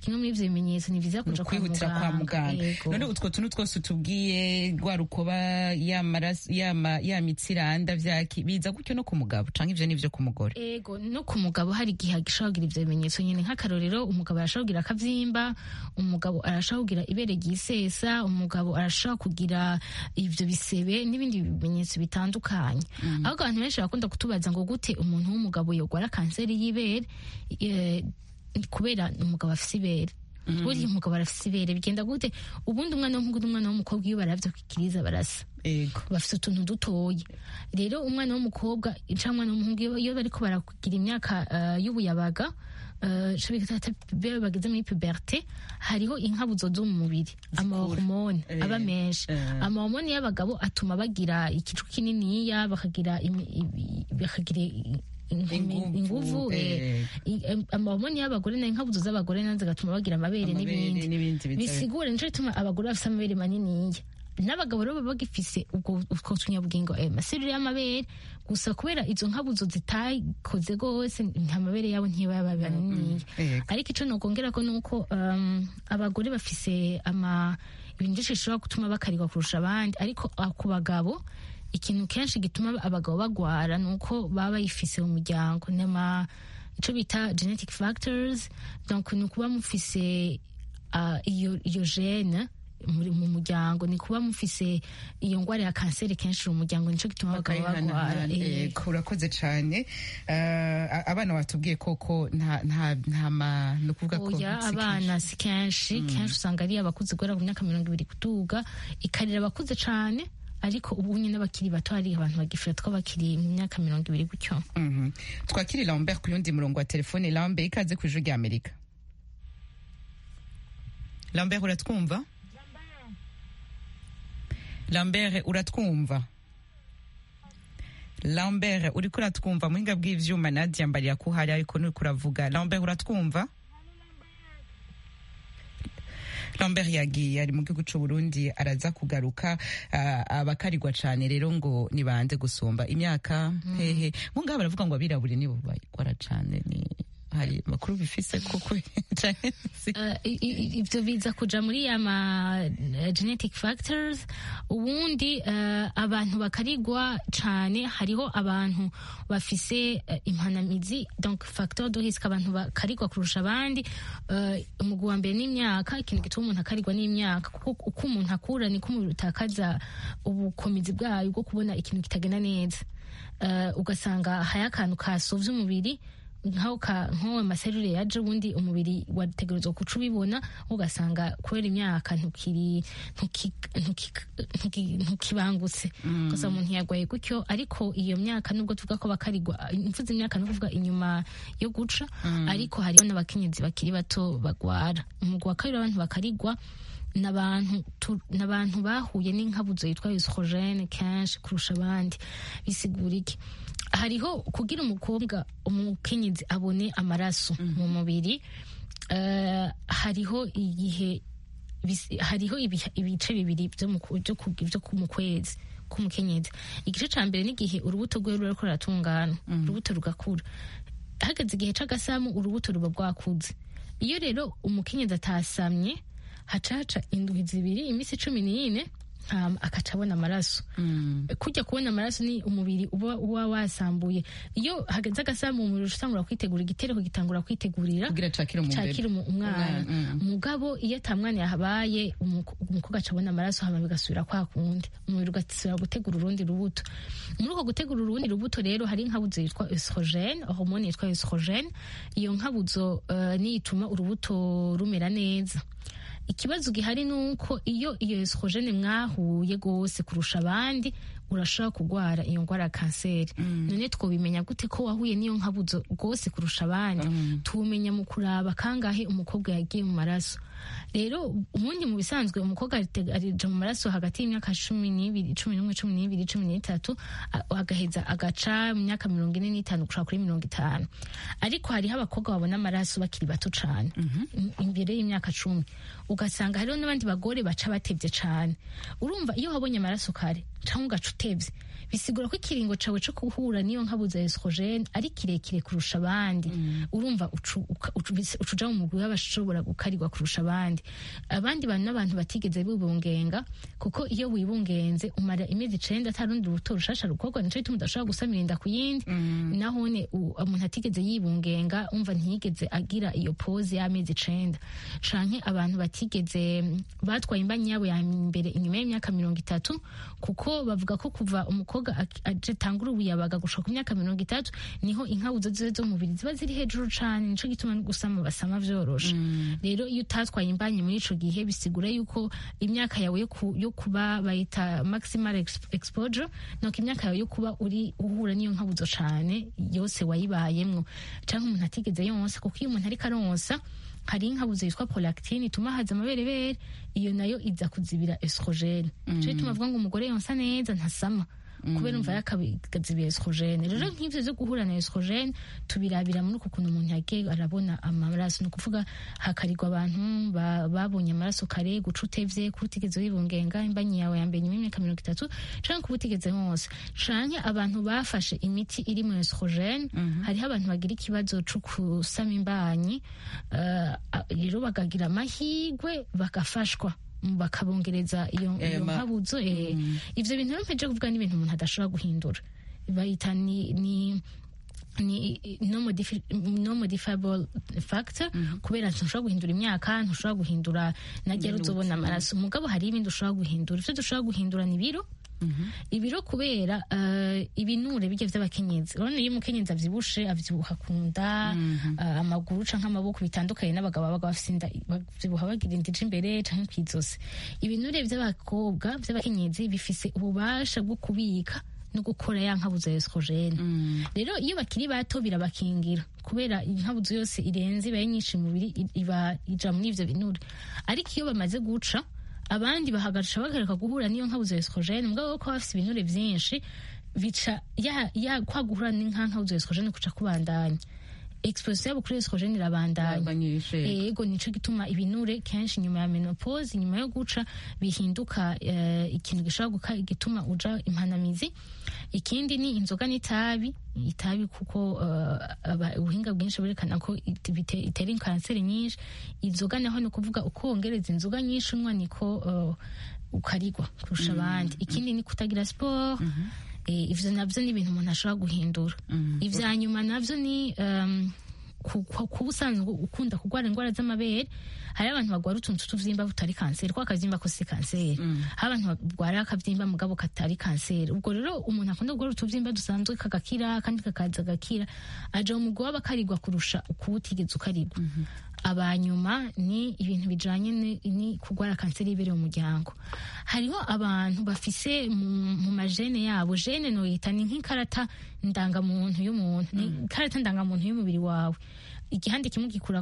kimwe muri ivyo bimenyetso ni vyiza kuja kwa kwihutira kwa muganga. None utwo tuntu twose utubwiye rwa rukoba ya maraso ya ya mitsiranda vyaki biza gutyo no ku mugabo canke ivyo nivyo ku mugore? Ego no ku mugabo hari igihe gishobora kugira ivyo bimenyetso nyene, nk'akarorero umugabo arashobora kugira akavyimba, umugabo arashobora kugira ibere ryisesa, umugabo arashobora kugira ivyo bisebe n'ibindi bimenyetso bitandukanye. Mm. Ahubwo abantu benshi bakunda kutubaza ngo gute umuntu w'umugabo yogwara kanseri y'ibere e, kubera umugabo afise ibere. Mm. Buri umugabo arafise ibere bigenda gute? Ubundi umwana w'umuhungu n'umwana w'umukobwa iyo baravye kwikiriza barasa. Ego. Bafise utuntu dutoye. Rero umwana w'umukobwa canke umwana w'umuhungu iyo bariko barakugira imyaka uh, y'ubuyabaga uh, bageze muri puberté hariho inkabuzo zo mu mubiri, amahormone eh, aba menshi. Eh. Amahormone y'abagabo atuma bagira ikicu kininiya, bakagira bakagira inguvu. Amahormone y'abagore na inkabuzo z'abagore nazo gatuma bagira amabere n'ibindi bisigura nico bituma abagore bafise amabere maniniya, n'abagabo rero baba bagifise ubwo utwo tunyabugingo amaseri y'amabere gusa kubera izo nkabuzo zitayikoze gose amabere yabo ntibaba banini. Ariko ico nokongera ko nuko um, abagore bafise ama ibintu bishobora gutuma bakarigwa kurusha abandi, ariko ku bagabo ikintu kenshi gituma abagabo bagwara nuko baba bayifise mu muryango, nama ico bita genetic factors, donc nukuba mufise uh, iyo iyo gene muri mu muryango, ni kuba mufise iyo ngwara ya kanseri kenshi mu muryango, nico gituma abagabo bagwara. Ego urakoze cane. Uh, abana watubwiye koko nta nta nta no kuvuga ko abana si kenshi. Mm. Kenshi usanga ari abakuze gwera ku myaka mirongo ibiri kuduga, ikarira abakuze cane, ariko ubu nyine bakiri bato hari abantu bagifira two bakiri mu myaka mirongo ibiri gutyo. Mhm. Twakiri Lambert ku yundi murongo wa telefone. Lambert, ikaze ku ijwi rya Amerika. Lambert uratwumva? Lambert uratwumva? Lambert uriko uratwumva? Muhinga bw'ivyuma Nadia Mbariya ko hari ariko nuko uravuga. Lambert uratwumva? Lambert yagiye ari mu gihugu c'u Burundi, araza kugaruka. Uh, abakarigwa cane rero ngo nibanze gusumba imyaka. Mm. Hehe munga baravuga ngo abirabure nibo bagwara cane, ni hari makuru bifise koko ivyo biza kuja muri ya ma genetic factors. Ubundi uh, abantu bakarigwa cane, hariho abantu bafise uh, impanamizi, donc facteur de risque, abantu bakarigwa kurusha abandi. Uh, umugwi wa mbere n'imyaka, ikintu gituma umuntu akarigwa n'imyaka, kuko uko umuntu akura niko umubiri utakaza ubukomizi bwayo bwo kubona ikintu kitagenda neza. Uh, ugasanga haya akantu kasovye umubiri nkaho ka nkowe maserure yaje, ubundi umubiri wategerezwa kuca ubibona, ugasanga kubera imyaka ntukiri ntukibangutse. Mm. Gusa umuntu yagwaye gutyo, ariko iyo myaka nubwo tuvuga ko bakarigwa, imfuza imyaka no kuvuga inyuma yo guca. Mm. Ariko hariho n'abakenyezi bakiri bato bagwara. Umugwi wa kabiri abantu bakarigwa n'abantu n'abantu bahuye n'inkabuzo yitwa estrogene kenshi kurusha abandi. Bisigura iki? Hariho kugira umukobwa umukenyezi abone amaraso. Mm. mu mubiri, uh, hariho igihe hariho ibice bibiri byo mu byo ku kwezi k'umukenyezi. Igice ca mbere n'igihe urubuto rwe ruriko ruratungana. Mm. Urubuto rugakura, hageze igihe c'agasamu urubuto ruba rwakuze. Iyo rero umukenyezi atasamye hacaca indwi zibiri imisi cumi n'ine Um, akaca abona amaraso. Mm. Kujya kubona amaraso ni umubiri uba, uba wasambuye. Iyo hageze agasamu umubiri usangura kwitegura igitereko, gitangura kwitegurira kugira cakira umwana. Mm. Mugabo iyo atamwana yahabaye umukobwa aca abona amaraso, hama bigasubira kwa kundi umubiri ugasubira gutegura urundi rubuto. Muri uko gutegura urundi rubuto rero hari inkabuzo yitwa estrogene, hormone yitwa estrogene. Iyo nkabuzo uh, ni ituma urubuto rumera neza. Ikibazo gihari nuko iyo iyo estrogene mwahuye gose kurusha abandi, urashaka kugwara iyo ngwara ya kanseri. Mm. None twobimenya gute ko wahuye niyo nkabuzo gose kurusha abandi? Mm. Tumenya mu kuraba kangahe umukobwa yagiye mu maraso. Rero umundi mu bisanzwe umukobwa arija mu maraso hagati y'imyaka cumi n'ibiri, cumi n'umwe, cumi n'ibiri, cumi n'itatu, agaheza agaca mu myaka mirongo ine n'itanu gushika kuri mirongo itanu. Ariko hariho abakobwa babona amaraso bakiri bato cane. Mm -hmm. Imbere y'imyaka cumi. Ugasanga hariho n'abandi bagore baca batevye cane. Urumva iyo wabonye amaraso kare cyangwa ugaca utevye bisigura ko ikiringo cawe co guhura niyo nkabuza estrogene ari kirekire kurusha abandi mm. urumva ucuja mu mugwi w'abashobora gukarirwa kurusha abandi abandi bantu n'abantu batigeze bibungenga kuko iyo wibungenze umara imezi icenda atarundi ruto rushasha rukorwa nico bituma udashobora gusamira inda ku yindi mm. nahone umuntu atigeze yibungenga umva ntiyigeze agira iyo pose y'amezi icenda canke abantu batigeze batwaye imbanyi yabo ya mbere inyuma y'imyaka mirongo itatu kuko bavuga ko kuva umukobwa aje tangura ubuyabaga gushika ku myaka mirongo itatu niho inkabuzo ziwe zo mubiri ziba ziri hejuru cane nico gituma no gusama basama vyoroshe mm. rero iyo utatwaye imbanyi muri ico gihe bisigura yuko imyaka yawe yo, ku, yo kuba bayita maximal exposure nuko imyaka yawe yo kuba uri uhura niyo nkabuzo cane yose wayibayemwo canke umuntu atigeze yonsa kuko iyo umuntu ariko aronsa hari inkabuzo yitwa prolactine ituma haza amaberebere iyo nayo iza kuzibira estrogene mm. cyo bituma avuga ngo umugore yonsa neza ntasama kubera umva yakabigazibira estrogene rero nk'ivyo zo guhura na estrogene tubirabira muri uko kuntu umuntu yagiye arabona amaraso no kuvuga hakarirwa abantu babonye amaraso kare guca utevye kutigeze wibungenga imbanyi yawe ya mbere nyuma y'imyaka mirongo itatu canke kubutigeze hose canke abantu bafashe imiti iri mu estrogene mm -hmm. hariho abantu bagira ikibazo co kusama imbanyi rero uh, bakagira amahigwe bagafashwa bakabongereza iyo nkabuzo eh mm. ivyo bintu mpeje kuvuga ni ibintu umuntu adashobora guhindura bayita ni ni ni no, modifi, no modifiable factor mm -hmm. kubera ntushobora guhindura imyaka ntushobora guhindura nagera uzobona amaraso umugabo hari ibindi ushobora guhindura ivyo dushobora guhindura ni biro Mm -hmm. ibiro kubera uh, ibinure bijye vy'abakenyezi urone iyo umukenyezi avyibushe avyibuha kunda mm -hmm. uh, amaguru canke amaboko bitandukanye n'abagabo babaga bafise inda bavyibuha bagira indije imbere canke kwizose ibinure vy'abakobwa vy'abakenyezi bifise ububasha bwo kubika no gukora ya nkabuzo ya estrogene mm. rero iyo bakiri bato birabakingira kubera inkabuzo yose irenze ibaye nyinshi mu mubiri iba ija muri ivyo binure ariko iyo bamaze guca abandi bahagarisha bagareka guhura niyo nkabuzo ya estrogene mugabo ko bafise ibinure vyinshi bica ya ya kwa guhura n'inkankabuzo ya estrogene kuca kubandanya exposition yabo kuri estrogene irabandanya yego nico gituma ibinure kenshi nyuma ya menopause nyuma yo guca bihinduka uh, ikintu gishobora guka igituma uja impanamizi ikindi ni inzoga n'itabi itabi kuko uh, ubuhinga bwinshi burekana ko itera kanseri nyinshi inzoga naho no kuvuga uko wongereza inzoga nyinshi unwa niko uh, ukarigwa kurusha abandi mm -hmm. ikindi ni kutagira sport mm -hmm. Eh, ivyo navyo ni ibintu umuntu ashobora guhindura mm. ivya nyuma navyo ni um, kuba usanzwe ukunda kurwara indwara z'amabere hari abantu bagwara utuntu tuvyimba butari kanseri ko akavyimba ko si kanseri mm. hari abantu bagwara akavyimba mugabo katari kanseri ubwo rero umuntu akunda kurwara utuvyimba dusanzwe kagakira kandi kakaza gakira aje umugwi w'abakarigwa kurusha ukubutigeze ukarigwa mm -hmm. abanyuma ni ibintu bijanye ni, ni kurwara kanseri y'ibere mu muryango hariho abantu bafise mu majene yabo jene no yita ni nk'ikarata ndangamuntu y'umuntu mm. ni ikarata ndangamuntu y'umubiri wawe igihande kimwe gikura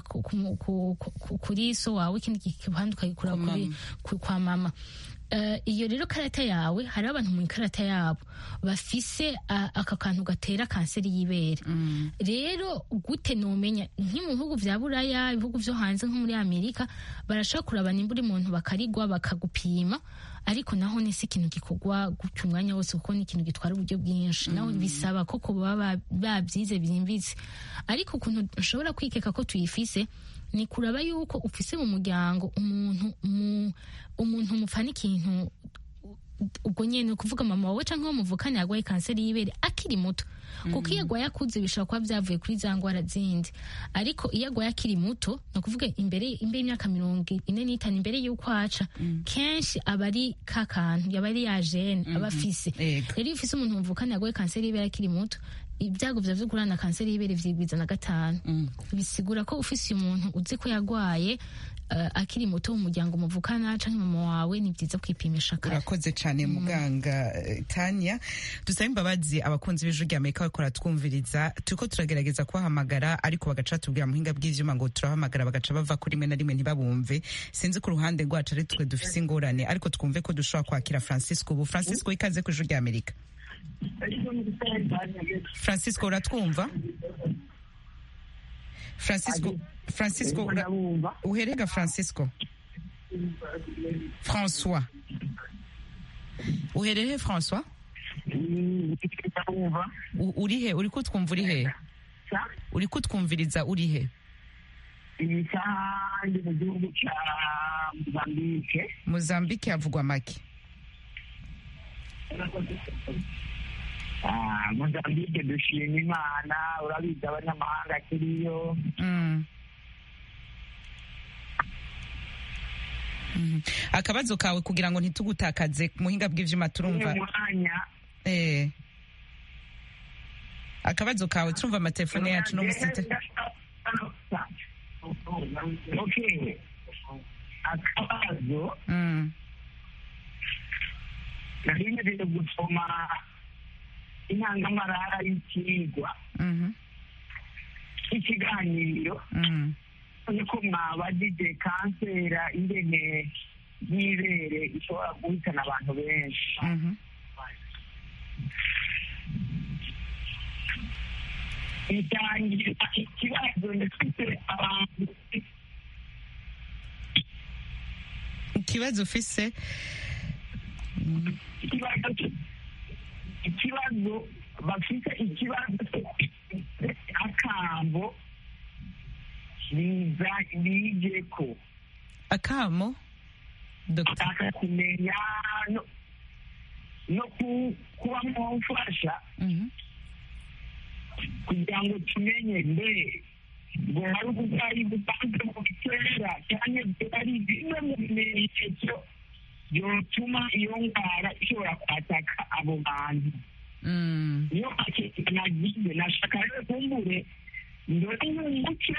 kuri so wawe ikindi gihande ukagikura kuri kwa mama Uh, iyo rero karata yawe hari abantu mu karata yabo bafise uh, aka kantu gatera kanseri y'ibere mm. rero gute nomenya nki mu bihugu vya Buraya ibihugu vyo hanze nko muri Amerika barashaka kurabana imburi muntu bakarigwa bakagupima ariko naho ni si ikintu gikorwa gutyo umwanya wose kuko ni ikintu gitwara uburyo bwinshi mm. naho bisaba ko kuba babyize byimbitse ariko ukuntu ushobora kwikeka ko tuyifise ni kuraba yuko ufise mu muryango umuntu mu umuntu mufana ikintu ubwo nyene kuvuga mama wawe canke wo muvukana yagwaye kanseri y'ibere akiri muto kuko iyo agwaye akuze bishobora kuba vyavuye kuri za ngwara zindi ariko iyo agwaye akiri muto no kuvuga imbere imbere y'imyaka mirongo ine n'itanu imbere y'uko aca mm. kenshi aba ari ka kantu yaba ari ya gene mm -hmm. aba afise rero iyo ufise umuntu muvukana yagwaye kanseri y'ibere akiri muto ibyago vya vyo kurana kanseri y'ibere vyigwiza na gatanu mm. bisigura ko ufise umuntu uzi ko yagwaye uh, akiri muto mu muryango muvukana canke mama wawe ni vyiza kwipimisha kare. Urakoze cane muganga mm. Tanya dusaba imbabazi abakunzi b'ijwi rya Amerika bakora twumviriza turiko turagerageza kubahamagara ariko bagaca tubwira muhinga bw'ivyuma ngo turahamagara bagaca bava kuri rimwe na rimwe ntibabumve sinzi ku ruhande rwacu ari twe dufise ingorane ariko twumve ko dushobora kwakira Francisco ubu Francisco mm. ikaze ku ijwi rya Amerika. Francisco uratwumva? Francisco Francisco ura, uherega Francisco François uhereye François urihe uri kutwumva urihe uri kutwumviriza urihe iyi saha ndi mu gihugu cya Mozambique Mozambique havugwa make ah Mozambique dushima Imana urabizi abanyamahanga kiriyo mm. Mm. akabazo kawe kugira ngo ntitugutakaze muhinga bw'ivyuma turumva eh akabazo kawe turumva amatelefone yacu no musite okay akabazo mm nahinduriye gusoma intangamarara y'ikigwa mhm ikiganiro mhm niko mwabajije kansera ingene y'ibere ishobora guhitana abantu benshi mhm itangira ikibazo ndetse abantu ikibazo ufise ikibazo ikibazo bafite ikibazo akambo niza nijeko akamo Doctor aka kumenya no no kuba mufasha mhm kugira ngo tumenye mbere ngo hari uburwayi busanzwe mu bitera cyane ari bimwe mu bimenyetso byotuma iyo ndwara ishobora kwataka abo bantu niyo mpamvu nagize nashaka rero kumbure ndore n'umuce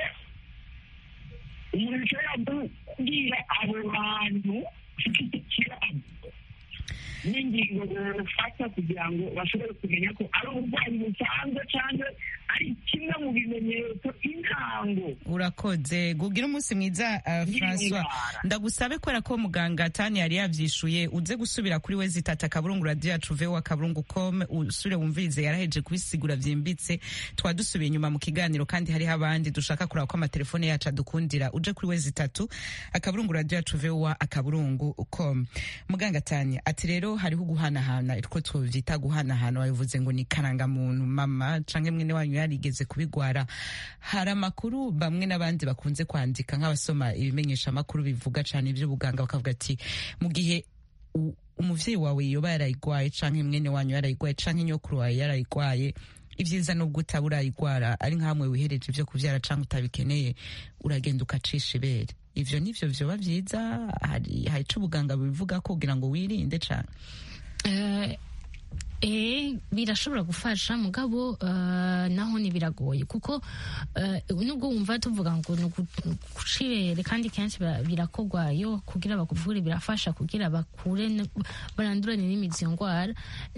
umuntu ushobora kubwira abo bantu ufite ikibazo n'ingingo bafata kugira ngo bashobore kumenya ko ari uburwayi busanzwe cyangwa ari kimwe mu bimenyetso intango. Urakoze gugira umunsi mwiza uh, François ndagusabe kwera ko muganga Tani yari yavyishuye uze gusubira kuri we zitata kaburungu radio yacu vewa kaburungu com usure wumvirize yaraheje kubisigura vyimbitse twadusubiye nyuma mu kiganiro kandi hari abandi dushaka kuraba ko amatelefone yacu adukundira uje kuri we zitatu akaburungu radio yacu vewa akaburungu com. Muganga Tani ati rero hariho guhanahana itwo twovyita guhanahana wavuze ngo ni karanga muntu mama canke mwene wanyu yarigeze kubigwara. Hari amakuru bamwe n'abandi bakunze kwandika nk'abasoma ibimenyesha makuru bivuga cyane iby'ubuganga bakavuga ati mu gihe umuvyeyi wawe yoba yarayigwaye canke mwene wanyu yarayigwaye canke nyokuru wawe yarayigwaye ivyiza nubwo utaburayigwara ari nkamwe wihereje ivyo kuvyara canke utabikeneye uragenda ukacisha ibere. Ivyo nivyo vyoba vyiza hari hari ico ubuganga bivuga ko kugira ngo wirinde cane. Uh, Eh birashobora gufasha mugabo uh, naho ni biragoye kuko uh, nubwo wumva tuvuga ngo kucibere kandi kenshi birakogwayo kugira bakuvure birafasha kugira bakure barandurane n'imizi ngwara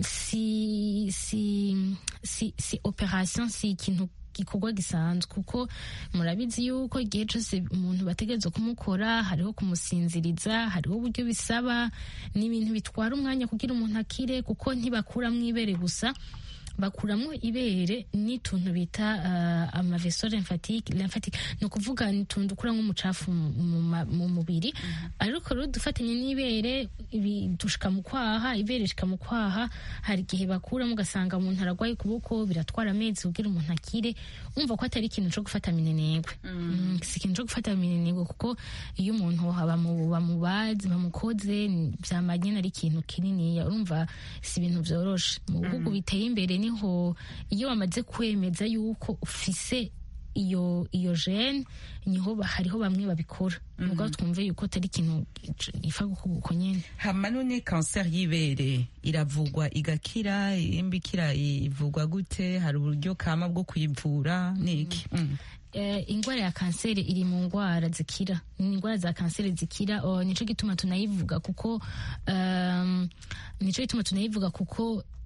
si si si si operation si ikintu gikorwa gisanzwe kuko murabizi yuko igihe cyose umuntu bategereza kumukora hariho kumusinziriza hariho uburyo bisaba n'ibintu bitwara umwanya kugira umuntu akire kuko ntibakura mwibere gusa bakuramwo ibere n'ituntu bita uh, amaveso lymphatique lymphatique no kuvuga nituntu dukura nk'umucafu mu mubiri mm -hmm. ariko rero dufatanye n'ibere dushika mu kwaha ibere shika mu kwaha hari gihe bakura mugasanga umuntu aragwaye kuboko biratwara amezi kugira umuntu akire umva ko atari ikintu cyo gufata minenegwe mm. mm, si ikintu cyo gufata minenegwe kuko iyo umuntu haba mu bamubazi bamukoze byamanye ari ikintu kinini urumva si ibintu byoroshe mu bihugu mm. biteye imbere niho iyo bamaze kwemeza yuko ufise iyo iyo gene niho hariho bamwe babikora nubwo mm -hmm. twumve yuko atari ikintu ifa guko nyene. Hama none cancer y'ibere iravugwa igakira imbikira ivugwa gute hari uburyo kama bwo kuyivura niki? mm. mm. Uh, ingwara ya kanseri iri mu ngwara zikira ingwara za kanseri zikira nico gituma tunayivuga kuko um, nico gituma tunayivuga kuko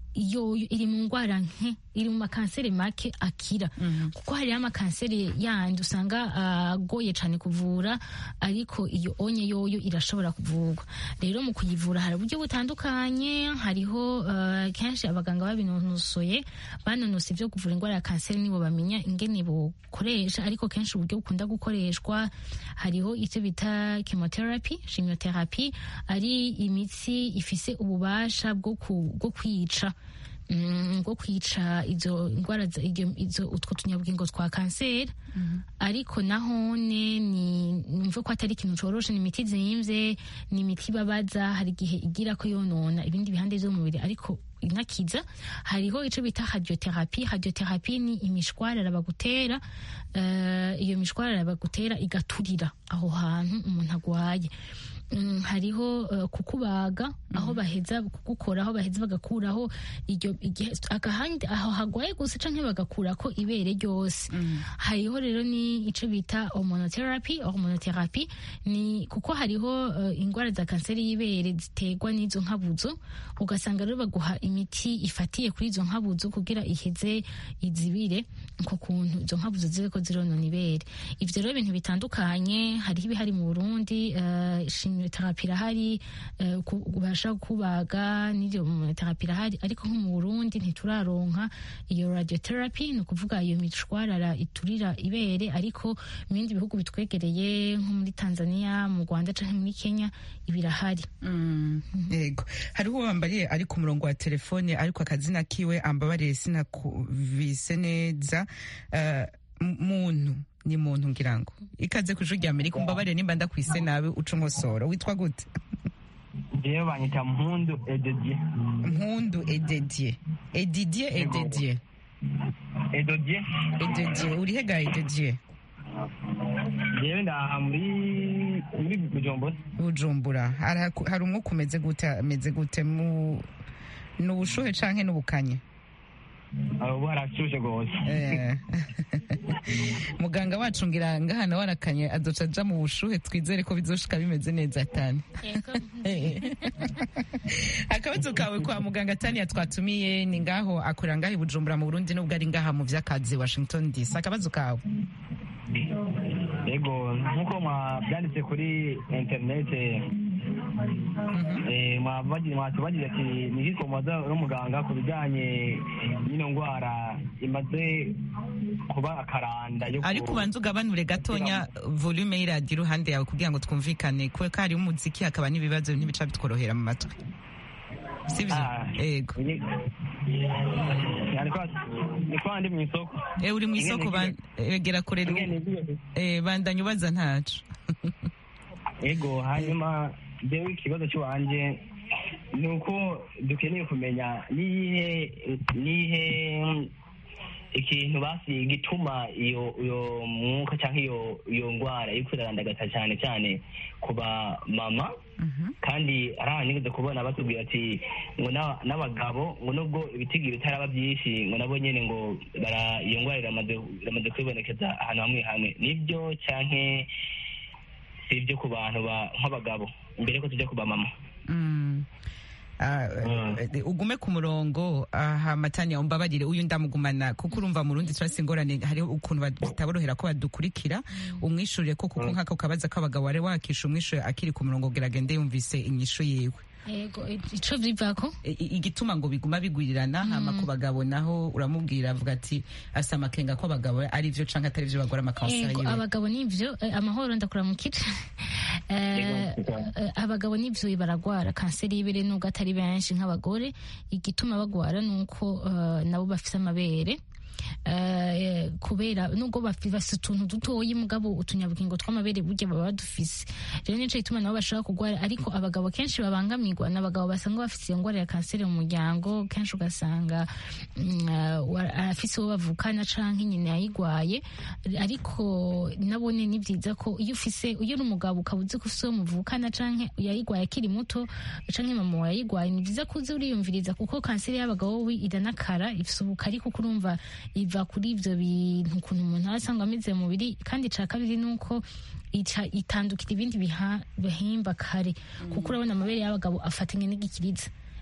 yoyo iri mu ndwara nke, iri mu makanseri make akira. Mm-hmm. Kuko hariho amakanseri yandi usanga agoye uh, cyane kuvura, ariko iyo onye yoyo irashobora kuvurwa. Rero mu kuyivura hari uburyo butandukanye, hariho uh, kenshi abaganga babinonosoye banonose ibyo kuvura indwara ya kanseri nibo bamenya ingene bokoresha, ariko kenshi uburyo bukunda gukoreshwa hariho icyo bita chemotherapy, chimiotherapy, ari imitsi ifise ububasha bwo bwo kwica bwo kwica izo ndwara izo utwo tunyabugingo twa kanseri. Mm-hmm. Ariko nahone ni numva ko atari ikintu coroshe, ni imiti zimvye, ni imiti babaza, hari igihe igira ko yonona ibindi bihande by'umubiri ariko inakiza. Hariho ico bita radiotherapy. Radiotherapy ni imishwarara bagutera, uh, iyo mishwarara bagutera igaturira aho hantu umuntu agwaye. Mm, hariho uh, kukubaga, mm. aho baheza kugukora, aho baheza bagakuraho iryo agahandi aho hagwaye gusa canke bagakurako ibere ryose. Mm. Hariho rero ni ico bita hormonotherapy. Hormonotherapy ni kuko hariho uh, ingwara za kanseri y'ibere ziterwa n'izo nkabuzo, ugasanga rero baguha imiti ifatiye kuri izo nkabuzo kugira iheze izibire ko kuntu izo nkabuzo zireko zironona ibere. Ivyo rero ibintu bitandukanye, hariho ibihari mu Burundi, uh, therapy irahari, uh, ubasha kubaga n'iryo therapy irahari, ariko nko mu Burundi ntituraronka iyo radiotherapy, no kuvuga iyo mishwarara iturira ibere, ariko mu bindi bihugu bitwegereye nko muri Tanzania, mu Rwanda canke muri Kenya ibirahari. Mm. Yego. Hariho wambariye ari ku murongo wa telefone, ariko akazina kiwe ambabariye sinakuvise neza. Uh, muntu ni muntu ngirango ikaze ku Ijwi Amerika, umbabarire nimba ndakwise nabi uca umusoro. Witwa gute? Jewe banyita Mpundu Ededie. Mpundu Ededie. Edidie Ededie. Ededie. Ededie. Uri hega Ededie? Jewe ndaha muri muri Bujumbura. Bujumbura. Hari umwuka umeze gute, ameze gute mu n'ubushuhe canke n'ubukanye? Abo barashushe gose. Eh. Muganga wacu ngira ngahana warakanye azoca aja mu bushuhe, twizere ko bizoshika bimeze neza tani. Yego. Akabazo kawe kwa muganga Tani yatwatumiye ni ngaho akora ngaho Bujumbura mu Burundi, nubwo ari ngaha mu vyakazi Washington D C. Akabazo kawe? Yego, nkuko mwabyanditse kuri internet, eh mwabagiye mwatubagiye ati nigikomoza n'umuganga ku bijanye n'ino ngwara imaze kuba akaranda yo. Ariko ubanza ugabanure gatonya volume y'iradiyo iruhande yawe kugira ngo twumvikane, kuko hari umuziki hakaba n'ibibazo ntibica bitworohera mu matwi. Sivyo? Yego. Ni kwa ndi mu isoko. Eh uri mu isoko, begera kure. Eh bandanye ubaza ntacu. Yego, hanyuma dewe ikibazo cy'uwanje ni uko dukeneye kumenya nihe nihe ikintu basi gituma iyo iyo mwuka cyangwa iyo iyo ngwara ikwirandagata cyane cyane kuba mama. Mm-hmm. Kandi aranigeze kubona batubwira ati ngo n'abagabo ngo nubwo ibitigiri bitaraba byinshi ngo nabo nyene ngo bara iyo ngwara iramaze iramaze kwibonekeza ahantu hamwe hamwe. Nibyo canke sibyo ku bantu nk'abagabo mbere ko tujya kuba mama? Mm. Uh, mm. Ugume ku murongo aha. Matanya umbabarire uyu ndamugumana kuko urumva mu Rundi turasi ingorane, hari ukuntu bataborohera ko badukurikira. Umwishurire ko kuko nkako kabaza k'abagabo wari wakisha umwishure akiri ku murongo geragende yumvise inyisho yewe. Yego, ico bivako igituma ngo biguma bigwirirana. Mm. Hama ku bagabo naho uramubwira avuga ati asa makenga ko abagabo ari byo canke atari byo bagora amakanseri yiwe. Abagabo nivyo amahoro ndakura mu kice. Uh, abagabo nivyo baragwara kanseri y'ibere nubwo atari benshi nk'abagore. Igituma bagwara nuko uh, nabo bafite amabere. Uh, kubera nubwo bafite utuntu dutoyi mugabo utunyabugingo tw'amabere burya baba badufise, rero nico gituma nabo bashaka kugwara. Ariko abagabo kenshi babangamirwa n'abagabo basanga bafite iyo ngwara ya kanseri mu muryango, kenshi ugasanga afise uh, uwo bavukana canke nyine yayigwaye. Ariko nabone ni vyiza ko iyo ufise iyo uri umugabo ukabuze ko ufise uwo muvukana canke yayigwaye akiri muto canke mama yayigwaye, ni vyiza kuza uriyumviriza kuko kanseri y'abagabo wi idanakara ifise ubukari, kuko urumva iva kuri ivyo bintu ukuntu umuntu asanga ameze mu mubiri. Kandi ca kabiri nuko itandukira ibindi bihimba kare, kuko urabona amabere y'abagabo afatanye n'igikiriza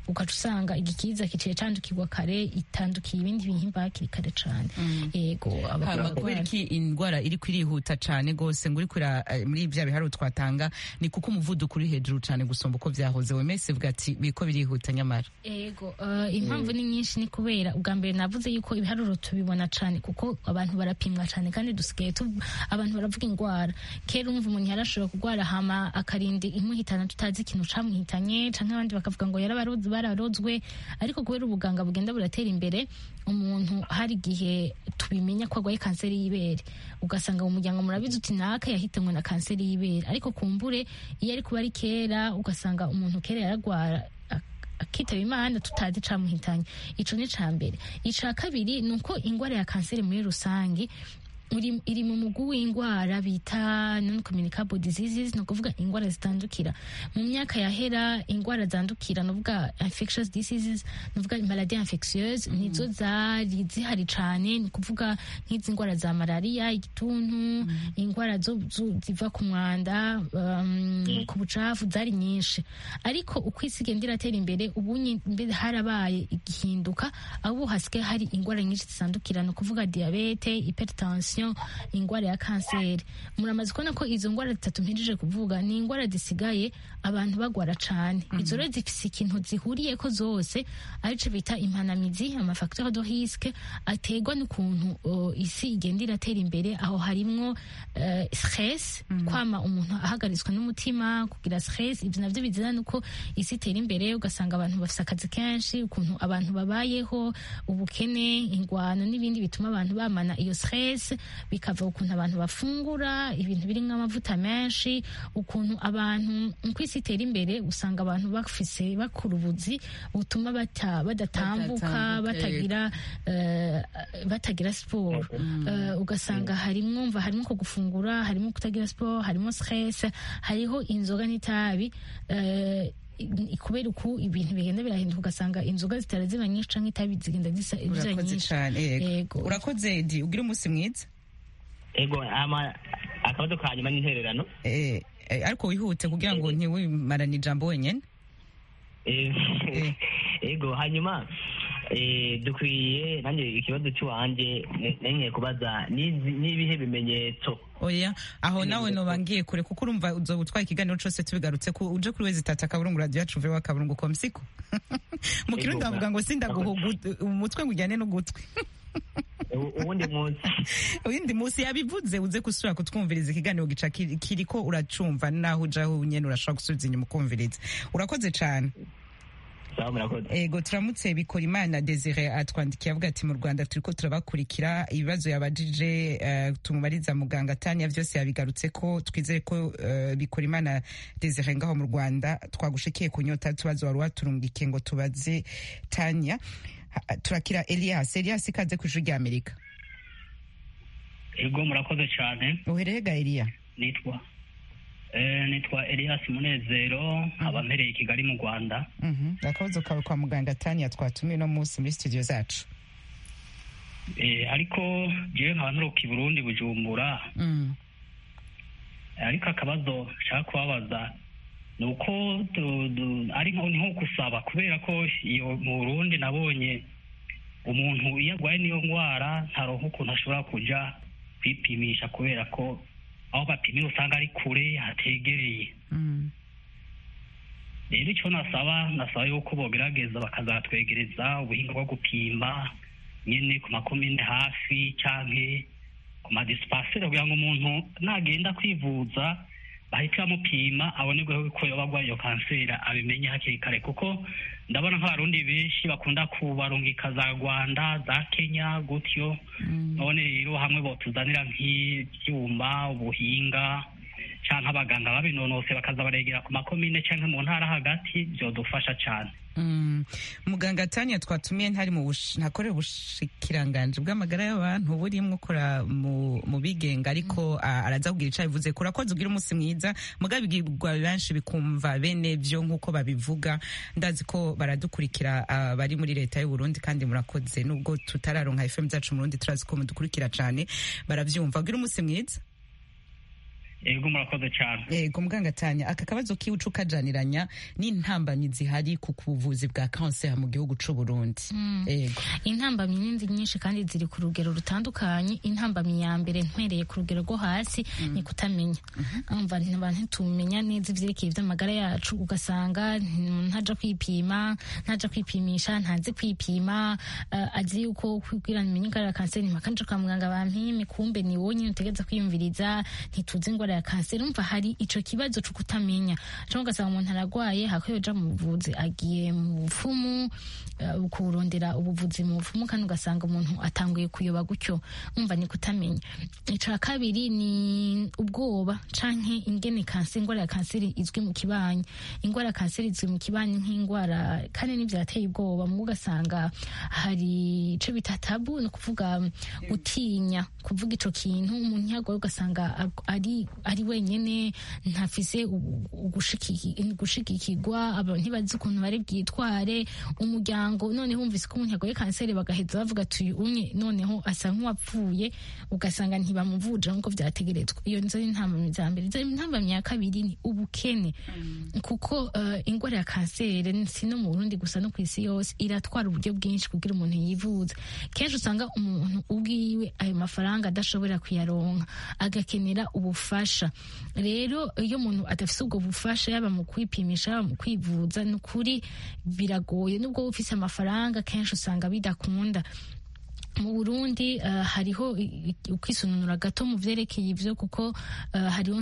ugaca usanga igikiza kiciye candukirwa kare itandukiye ibindi bihimba hakiri kare cane yego hama kubera iki indwara iri kwirihuta cane gose ngo uri kura muri ivya biharu twatanga ni kuko umuvuduko uri hejuru cane gusomba uko vyahoze wemese vuga ati biko birihuta nyamara yego uh, impamvu ni nyinshi ni kubera ubwa mbere navuze yuko ibiharuro tubibona cane kuko abantu barapimwa cane kandi dusigaye abantu baravuga ingwara kera umva umuntu yarashobora kugwara hama akarindi imuhitana tutazi ikintu camuhitanye canke abandi bakavuga ngo yarabarozwe bararozwe ariko kubera ubuganga bugenda buratera imbere umuntu hari igihe tubimenya ko agwaye kanseri y'ibere ugasanga mu muryango murabizi uti naka yahitanwe na kanseri y'ibere ariko kumbure iyo ari kuba ari kera ugasanga umuntu kera yaragwara akitaba imana tutazi camuhitanye ico ni ca mbere ica kabiri nuko ingwara ya kanseri muri rusangi uri iri mu mugwi w'ingwara bita non communicable diseases no kuvuga ingwara zitandukira mu myaka yahera ingwara zandukira no kuvuga infectious diseases no kuvuga maladie infectieuse mm. nizo zari zihari cane no kuvuga nk'izi ngwara za malaria igituntu mm. ingwara zo, zo ziva ku mwanda um, mm. ku bucafu zari nyinshi ariko uko isi igenda iratera imbere ubunye mbere harabaye igihinduka abo hasike hari ingwara nyinshi zitandukira no kuvuga diabete hypertension ingwara ya kanseri muramaze kubona ko izo ngwara zitatu mpinjije kuvuga ni ingwara zisigaye abantu bagwara cane mm -hmm. izo rero zifise ikintu zihuriye ko zose arico bita impanamizi ama facteur de risque ategwa n'ukuntu uh, isi igenda iratera imbere aho harimwo uh, stress mm -hmm. kwama umuntu ahagarizwa n'umutima kugira stress ivyo navyo bizana nuko isi itera imbere ugasanga abantu bafise akazi kenshi ukuntu abantu babayeho ubukene ingwano n'ibindi bituma abantu bamana iyo stress bikava ukuntu abantu bafungura ibintu birimwo amavuta menshi ukuntu abantu kwisi itera imbere usanga abantu bafise bakura ubuzi butuma bata badatambuka batagira uh, batagira sport mm. uh, ugasanga mm. harimwo mva harimwo ko gufungura harimwo kutagira sport harimwo stress hariho inzoga n'itabi uh, kubera uko ibintu bigenda birahinduka ugasanga inzoga zitara ziba nyinshi canke itabi zigenda zisa nyinshi yego urakoze di ugira umunsi mwiza ego ama akabazo kanyuma n'intererano eh ariko wihute kugira ngo ntiwimarane ijambo wenyene eh ego hanyuma eh dukwiye nanje ikibazo cy'uwanje nenye kubaza nibihe bimenyetso oya aho nawe no bangiye kure kuko urumva uzo utwaye ikiganiro cyose tubigarutse ko uje kuri wezi tata kaburungu radio yacu vewa kaburungu komsiko mu kirundi bavuga ngo sindaguhugu umutwe ngujyane no gutwi ubundi munsi ubundi munsi yabivuze uze kusura kutwumviriza ikiganiro gica kiriko uracumva naho ujaho nyene urashaka gusubiza inyuma ukumviriza urakoze cyane ego turamutse bikora imana Desire atwandikiye avuga ati mu Rwanda turiko turabakurikira ibibazo yabajije uh, tumubariza muganga Tanya vyose yabigarutse ko twizeye ko uh, bikora imana Desire ngaho mu Rwanda twagushikiye kunyota tubazo wari waturungike ngo tubaze Tanya turakira Elias Elias ikaze ku ijwi rya Amerika ego murakoze cyane uherega Elia nitwa Eh, nitwa Elias Munezero abampereye Kigali mu Rwanda. Mhm. Akabazo kawe kwa muganga Tanya twatumiye no munsi muri studio zacu. Eh ariko je nkabanuruka i Burundi Bujumbura. Mhm. Ariko akabazo shaka kubabaza nuko ari nko nko kusaba kubera ko iyo mu Burundi nabonye umuntu iyo agwaye niyo ngwara ntaronka ukuntu ashobora kuja kwipimisha kubera ko aho bapimira usanga ari kure hategereye rero icyo nasaba nasaba yuko bogerageza bakazatwegereza ubuhinga bwo gupima nyine ku makomine hafi canke ku madisipasire kugira ngo umuntu nagenda kwivuza bahita bamupima abonerweho ko yoba agwaye iyo kanseri abimenye hakiri kare kuko ndabona nk'abarundi benshi bakunda kubarungika za Rwanda za Kenya gutyo none rero hamwe botuzanira nk'ibyuma ubuhinga canke abaganga babinonose bakaza baregera ku makomine canke mu ntara hagati byodufasha cyane. Mm. Muganga Tanya twatumiye ntari mu ntakorera ubushikiranganje bw'amagara y'abantu burimwe ukora mu, mu bigenga ariko mm. araza kugira ica bivuze kora ko ugira umunsi mwiza mugabigirwa benshi bikumva bene byo nkuko babivuga ndazi ko baradukurikira uh, bari muri leta y'u Burundi kandi murakoze nubwo tutararonka F M zacu mu Burundi turazi ko mudukurikira cyane baravyumva ugira umunsi mwiza. ego murakoze cyane. Ego muganga Tanya, aka kabazo kiwuca ukajaniranya n'intambamyi zihari ku buvuzi bwa kanseri mu gihugu c'u Burundi. Mm. Ego. Intambamyi n'indi nyinshi kandi ziri ku rugero rutandukanye. Intambamyi ya mbere ntwereye ku rugero rwo hasi mm. ni kutamenya. Umva mm-hmm. abantu tumenya neza ivyerekeye vy'amagara yacu, ugasanga ntaja kwipima, ntaja kwipimisha, ntazi kwipima, uh, azi yuko kugira menye ingwara ya kanseri mpakanje kwa muganga bampime, kumbe ni wowe nyine utegeza kwiyumviriza, ntituzi ingwara ya kanseri. Umva hari ico kibazo cyo kutamenya, cyangwa ugasanga umuntu aragwaye hakoyoja mu buvuzi, agiye mu bufumu uh, kurondera ubuvuzi mu bufumu, kandi ugasanga umuntu atanguye kuyoba gutyo. Umva ni kutamenya. Ica kabiri ni ubwoba canke ingene kanseri, ingwara ya kanseri izwi mu kibanyi. Ingwara ya kanseri izwi mu kibanyi nk'ingwara kandi n'ivyateye ubwoba, mu ugasanga hari ico bita tabu, no kuvuga gutinya kuvuga ico kintu. Umuntu yagoye ugasanga ari ari wenyene, ntafise gushigikirwa, abantu ntibazi ukuntu bari bwitware, umuryango noneho umvise ko umuntu yagoye kanseri bagaheza bavuga ati unye noneho asa nk'uwapfuye, ugasanga ntibamuvuje nk'uko vyategerezwa. Iyo nizo intambamyi za mbere. Intambamyi ya kabiri ni ubukene, mm. kuko uh, ingwara ya kanseri si no mu Burundi gusa, no kw'isi yose iratwara uburyo bwinshi kugira umuntu yivuze. Kenshi usanga umuntu ubwiwe ayo mafaranga adashobora kuyaronka, agakenera ubufasha. Rero iyo umuntu adafise ubwo bufasha, yaba mu kwipimisha, yaba mu kwivuza, n'ukuri biragoye. Nubwo ufise amafaranga kenshi usanga bidakunda. Mu Burundi uh, hariho ukwisununura gato mu vyerekeye ivyo, kuko uh, hariho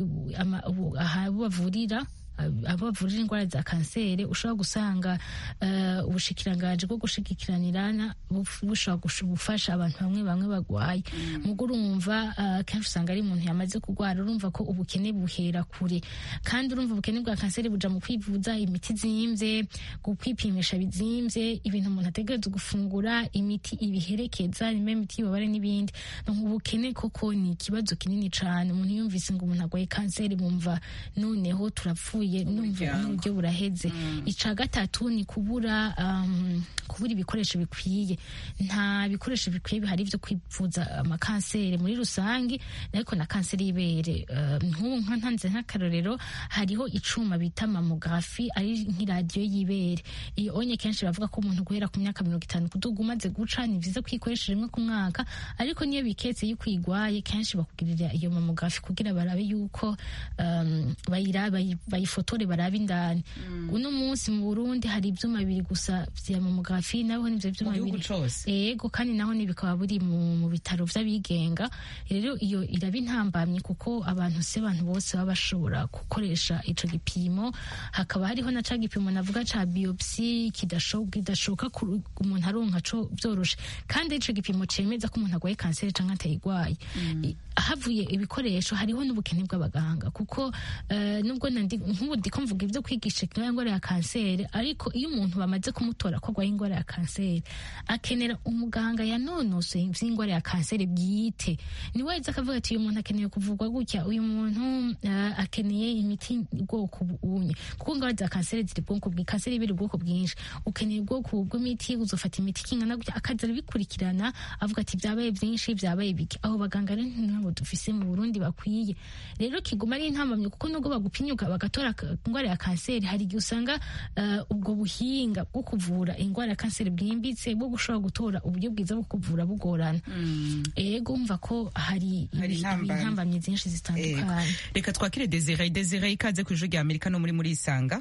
nk'aho bavurira abo bavurira ingwara za kanseri, ushobora gusanga uh, ubushikiranganje bwo gushikiranirana bushobora gufasha abantu bamwe bamwe bagwaye. mm. Mugo urumva uh, kenshi usanga ari umuntu yamaze kugwara, urumva ko ubukene buhera kure, kandi urumva ubukene bwa kanseri buja mu kwivuza, imiti zimvye, gukwipimisha bizimvye, ibintu umuntu ategereza gufungura, imiti ibiherekeza, nimwe imiti y'ubabare n'ibindi. Ubukene koko ni ikibazo kinini cane. Umuntu yumvise ngo umuntu agwaye kanseri, bumva noneho turapfuye, n'uburyo buraheze. mm. Ica gatatu ni kubura um, kubura ibikoresho bikwiye. Nta bikoresho bikwiye bihari vyo kwivuza amakanseri muri rusangi, ariko na kanseri y'ibere nk'ubu uh, nka ntanze nk'akarorero, hariho icuma bita mamografi, ari nk'iradiyo y'ibere. Iyo onye kenshi bavuga ko umuntu guhera ku myaka mirongo itanu kuduga umaze guca ni vyiza kwikoresha rimwe ku mwaka, ariko niyo biketse yuko igwaye kenshi bakugirira iyo mamografi kugira barabe yuko um, bayira bayifotore barabe indani. mm. Uno munsi mu Burundi hari ivyuma bibiri gusa vya mamografi, naho nivyo vyuma bibiri ego, kandi naho nibikaba buri mu, mu bitaro vy'abigenga. Rero iyo iraba intambamye, kuko abantu se abantu bose baba bashobora gukoresha ico gipimo. Hakaba hariho na ca gipimo navuga ca biopsi kidashoka umuntu aronka co vyoroshe, kandi ico gipimo cemeza ko umuntu agwaye kanseri canke atayigwaye. mm. Havuye ibikoresho, hariho n'ubukene bw'abaganga, kuko uh, nubwo nandi nk'ubu ndiko mvuga ivyo kwigisha ingwara ya kanseri, ariko iyo umuntu bamaze kumutora ko agwaye ingwara ya kanseri, akenera umuganga yanonosoye ivy'ingwara ya kanseri bwite. Ni weza akavuga ati uyu muntu akeneye kuvurwa gutya, uyu muntu uh, akeneye imiti ubwoko bunye, kuko ingwara za kanseri ziri bwoko bwi kanseri ibiri ubwoko bwinshi. Ukeneye ubwoko bw'imiti, uzofata imiti kingana gutya, akaza bikurikirana avuga ati vyabaye vyinshi, vyabaye bike. Aho baganga rero nabo dufise mu Burundi bakwiye. Rero kiguma ari intambamye, kuko nubwo bagupinyuka bagatora ingwara ya kanseri, hari igihe usanga uh, ubwo buhinga bwo kuvura ingwara ya kanseri bwimbitse, bwo gushobora gutora uburyo bwiza bwo kuvura bugorana. mm. Ego umva ko hari intambamye zinshi zitandukanye. Reka twakire Desire. Desire, ikaze ku ijwi rya Amerika no muri muri Isanga.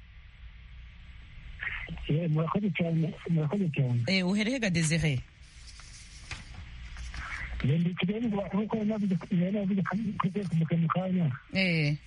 eh murakoze cyane, murakoze cyane. Eh uherehega Desire? Ndi kigenzi wa kuko navuze navuze kugeza mu kanya. Eh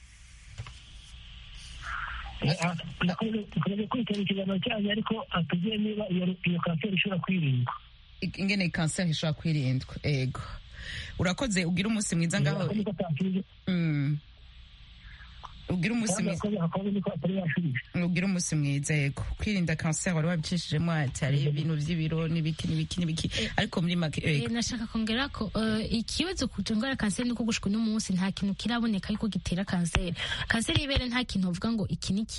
nakoze kwitera ikiganiro cyanyu, ariko atugiye niba iyo kanseri ishobora kwirindwa, ingene kanseri ishobora kwirindwa. Ego urakoze, ugira umunsi mwiza ngaho. mm. Ugira umunsi mwiza, ugira umunsi mwiza. Yego, kwirinda kanseri wari wabicishijemo ati hari ibintu vy'ibiro n'ibiki n'ibiki n'ibiki, ariko muri make eh nashaka kongera ko uh, ikibazo kujungara kanseri nuko gushika no munsi nta kintu kiraboneka yuko gitera kanseri. Kanseri y'ibere nta kintu uvuga ngo iki ni kimwe,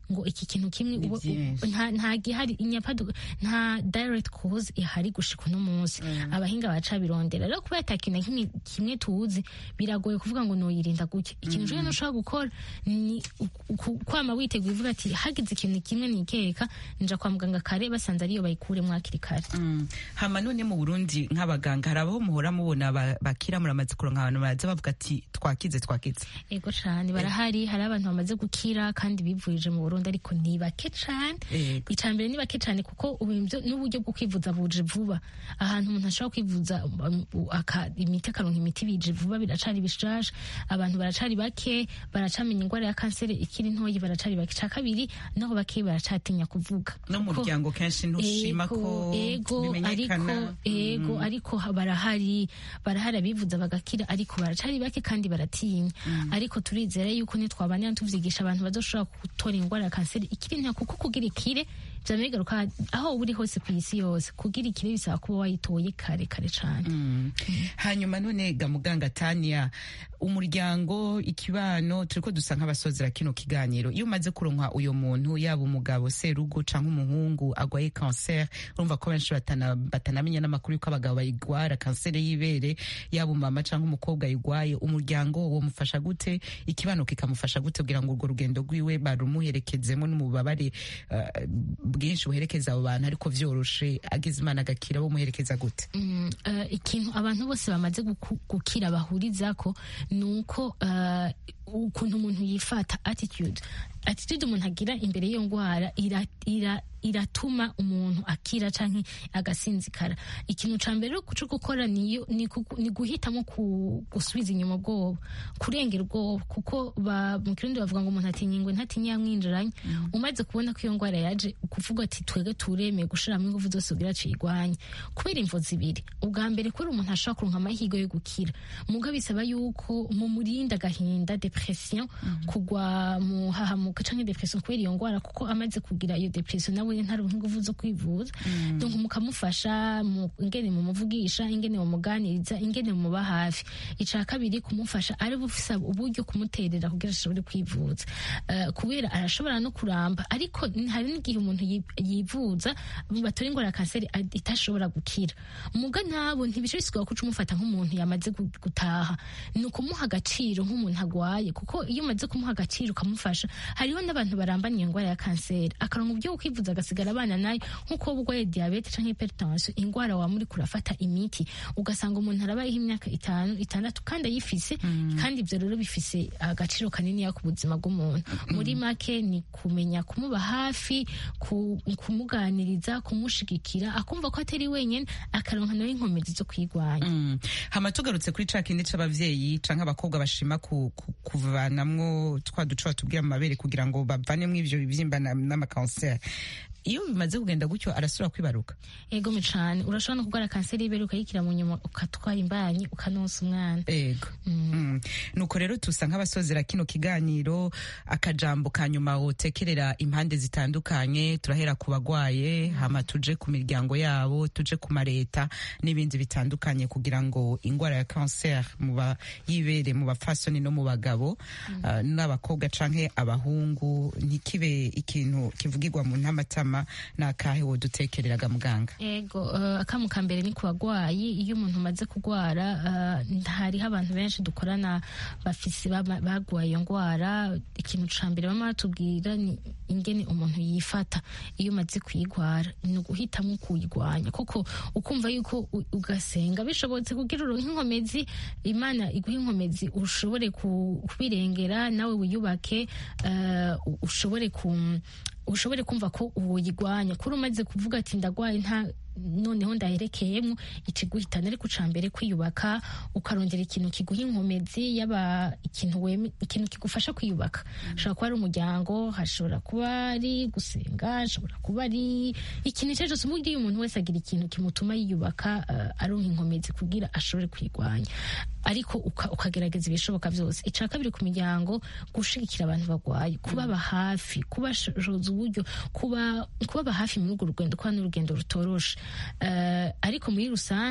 ngo iki kintu kimwe nta nta gihari inyapadu nta direct cause ihari gushika no munsi mm. abahinga baca birondera rero kuba yatakina kimwe kimwe tuzi biragoye kuvuga ngo no yirinda gutya ikintu cyo mm. no shaka gukora ni kwama witeguye uvuga ati hagize ikintu kimwe nikeka nja kwa muganga kare basanze ariyo bayikure mwakiri kare mm. hama none mu Burundi nk'abaganga harabaho muhora mubona bakira muramaze kuronka abantu baraza bavuga ati twakize twakize ego cyane barahari hari abantu bamaze gukira kandi bivurije mu Burundi ariko ni bake cyane icambere ni bake cyane kuko ubimvyo n'uburyo bwo kwivuza buje vuba ahantu umuntu ashobora kwivuza aka imiti akaronka imiti bije vuba biracari bishasha abantu baracari bake baracamenya ingwara ya kanseri ikiri ntoyi baracari bake ca kabiri naho bake baracatinya kuvuga no mu muryango kenshi ntushima ko bimenyekana ego ariko barahari barahari abivuza bagakira ariko baracari bake kandi baratinya ariko turizera yuko nitwabanira tuvyigisha abantu bazoshobora gutora ingwara ya kanseri ikiri nta kuko kugira ikire vyama bigaruka aho uri hose ku isi yose kugira ikire bisaba kuba wayitoye kare kare cane mm. hanyuma none ga muganga Tania umuryango ikibano turiko dusa nk'abasozera kino kiganiro iyo umaze kuronka uyo muntu yaba umugabo serugo canke umuhungu agwaye cancer urumva ko benshi batana batanamenya n'amakuru yuko abagabo bayigwara cancer y'ibere yaba umama canke umukobwa yigwaye umuryango wo mufasha gute ikibano kikamufasha gute kugira ngo urwo rugendo rwiwe barumuherekezemo n'umubabare uh, bwinshi buherekeza abo bantu ariko vyoroshe agize Imana agakira bo muherekeza gute mm, uh, ikintu abantu bose bamaze gukira bahurizako nuko uh, ukuntu umuntu yifata attitude attitude umuntu agira imbere y'iyo ngwara ira, ira iratuma umuntu akira canke agasinzikara ikintu ca mbere cyo gukora niyo ni, ni guhitamo gusubiza inyuma ubwoba kurengera ubwoba kuko ba mu kirundi bavuga ngo umuntu atinya ingwe ntatinya yamwinjiranye mm. umaze kubona ko iyo ngwara yaje ukuvuga ati twege tureme gushiramo ingufu zose ugira cigwanye kubera imvo zibiri ubwa mbere ko umuntu ashaka kuronka amahirwe yo gukira muga bisaba yuko mu murinda gahinda depression mm. kugwa mu hahamuka canke depression kubera iyo ngwara kuko amaze kugira iyo depression nawe ntari ingufu zo kwivuza mm. donc mukamufasha mu ingene mu muvugisha ingene mu muganiriza ingene mu ba hafi ica kabiri kumufasha ari bufisa uburyo kumuterera kugira ashobore kwivuza uh, kubera arashobora no kuramba ariko hari n'igihe umuntu yivuza batora ingwara ya kanseri itashobora gukira muga nabo ntibishobora kuca umufata nk'umuntu yamaze gutaha ni ukumuha agaciro nk'umuntu agwaye kuko iyo umaze kumuha agaciro ukamufasha hariho n'abantu barambanye ingwara ya kanseri akaronka uburyo bwo kwivuza agasigara abana nayo nk'uko ubwaye diabete canke hypertension ingwara wa muri kurafata imiti ugasanga umuntu arabayeho imyaka itanu itandatu kandi ayifise mm. kandi ivyo rero bifise agaciro kanini ya ku buzima bw'umuntu mm. muri make ni kumenya kumuba hafi ku, kumuganiriza kumushigikira akumva ko atari wenyene akaronka nawe inkomezi zo kwigwanya mm. hama tugarutse kuri ca kindi c'abavyeyi canke abakobwa bashima ku, ku, kuvanamwo twa duco batubwira mu mabere kugira ngo bavanemo ivyo bivyimba n'amakanseri iyo bimaze kugenda gutyo arasura kwibaruka ego micane urashobora no kugwara kanseri y'ibere ukayikira mu nyuma ukatwara imbanyi ukanonsa umwana ego mm. mm. nuko rero tusa nk'abasozera kino kiganiro akajambo ka nyuma wotekerera impande zitandukanye turahera ku bagwaye mm. hama tuje ku miryango yabo tuje ku mareta n'ibindi bitandukanye kugira ngo ingwara ya cancer mu ba y'ibere mu bafasoni no mu bagabo mm. uh, n'abakobwa canke abahungu ntikibe ikintu kivugirwa mu ntamatama nakahe wodutekereraga muganga ego uh, akamu kambere ni kubagwayi iyo umuntu maze kugwara uh, hariho abantu benshi dukorana bafise bagwaye iyo ngwara ikintu cambere bama batubwira ni ingene umuntu yifata iyo maze kuyigwara ni uguhitamo kuyigwanya kuko ukumva yuko ugasenga bishobotse kugira uronke inkomezi Imana iguha inkomezi ushobore kubirengera nawe wiyubake uh, ushobore ku ushobore kumva ko uwoyigwanya kuri umaze kuvuga ati ndagwaye nta noneho ndaherekeyemo ikiguhitana ariko cambere kwiyubaka ukarondera ikintu kiguha inkomezi yaba ikintu weme ikintu kigufasha kwiyubaka mm. shobora kuba ari umuryango hashobora kuba ari gusenga hashobora kuba ari ikintu cyaje cyose muri umuntu wese agira ikintu kimutuma yiyubaka uh, aronka inkomezi kugira ashobore kwigwanya ariko ukagerageza ibishoboka byose ica kabiri ku miryango gushigikira abantu bagwaye kubaba hafi kubashoza uburyo kuba kubaba hafi muri urwo rugendo kwa n'urugendo rutoroshe uh, ariko muri rusangi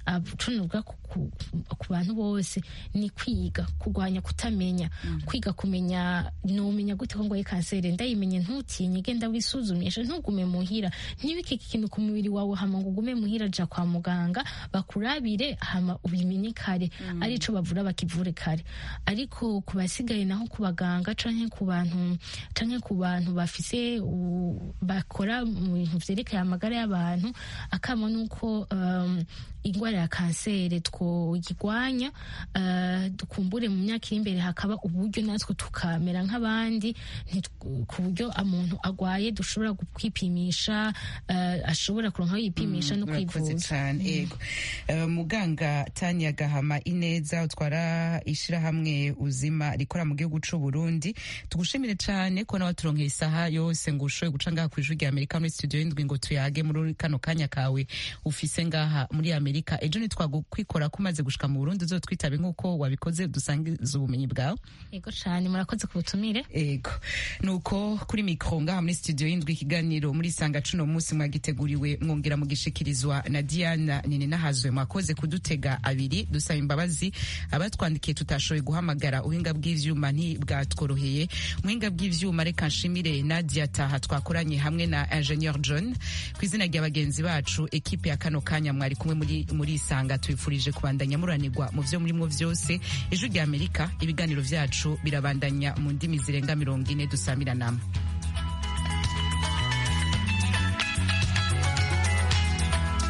tunuvuga ku bantu bose ni kwiga kurwanya kutamenya mm. kwiga kumenya numenya gute ko ngoye kanseri ndayimenye ntutinye genda wisuzumisha ntugume muhira ntibike ikintu ku mubiri wawe hama ngo ugume muhira ja kwa muganga bakurabire hama ubimenye kare mm. arico bavura bakivure kare ariko kubasigaye naho ku baganga canke ku bantu canke ku bantu bafise u, bakora mu bintu vyerekeye amagara y'abantu akamo nuko um, ingwara ya kanseri twogirwanya uh, dukumbure mu myaka iri imbere hakaba uburyo natwe tukamera nk'abandi ku buryo umuntu agwaye dushobora kwipimisha uh, ashobora kuronka yipimisha mm, no kwivuza mm. uh, muganga Tania Gahama Ineza utwara ishirahamwe uzima rikora mu gihugu c'u Burundi tugushimire cane ko nawe turonkeye isaha yose ngo ushoye guca ngaha kw'ijwi rya Amerika muri studio y'indwi ngo tuyage muri kano kanya kawe ufise ngaha muri Amerika ejo nitwagukwikora kumaze gushika mu Burundi uzotwitabe nkuko wabikoze dusangiza ubumenyi bwawe. Ego cyane murakoze kubutumire. Ego nuko kuri micro ngaha muri studio y'indwi ikiganiro muri sanga cuno munsi mwagiteguriwe mwongera mugishikirizwa na Diana Nini nahazwe mwakoze kudutega abiri dusaba imbabazi abatwandikiye tutashoboye guhamagara uhinga bw'ivyuma nti bwatworoheye muhinga bw'ivyuma reka nshimire Nadia Taha twakoranye hamwe na Ingenieur John kwizina rya bagenzi bacu ekipe ya kano kanya mwari kumwe muri muri sanga twifurije kubandanya muranirwa mu vyo murimo vyose ijwi rya Amerika ibiganiro vyacu birabandanya mu ndimi zirenga mirongo ine dusamira namwe.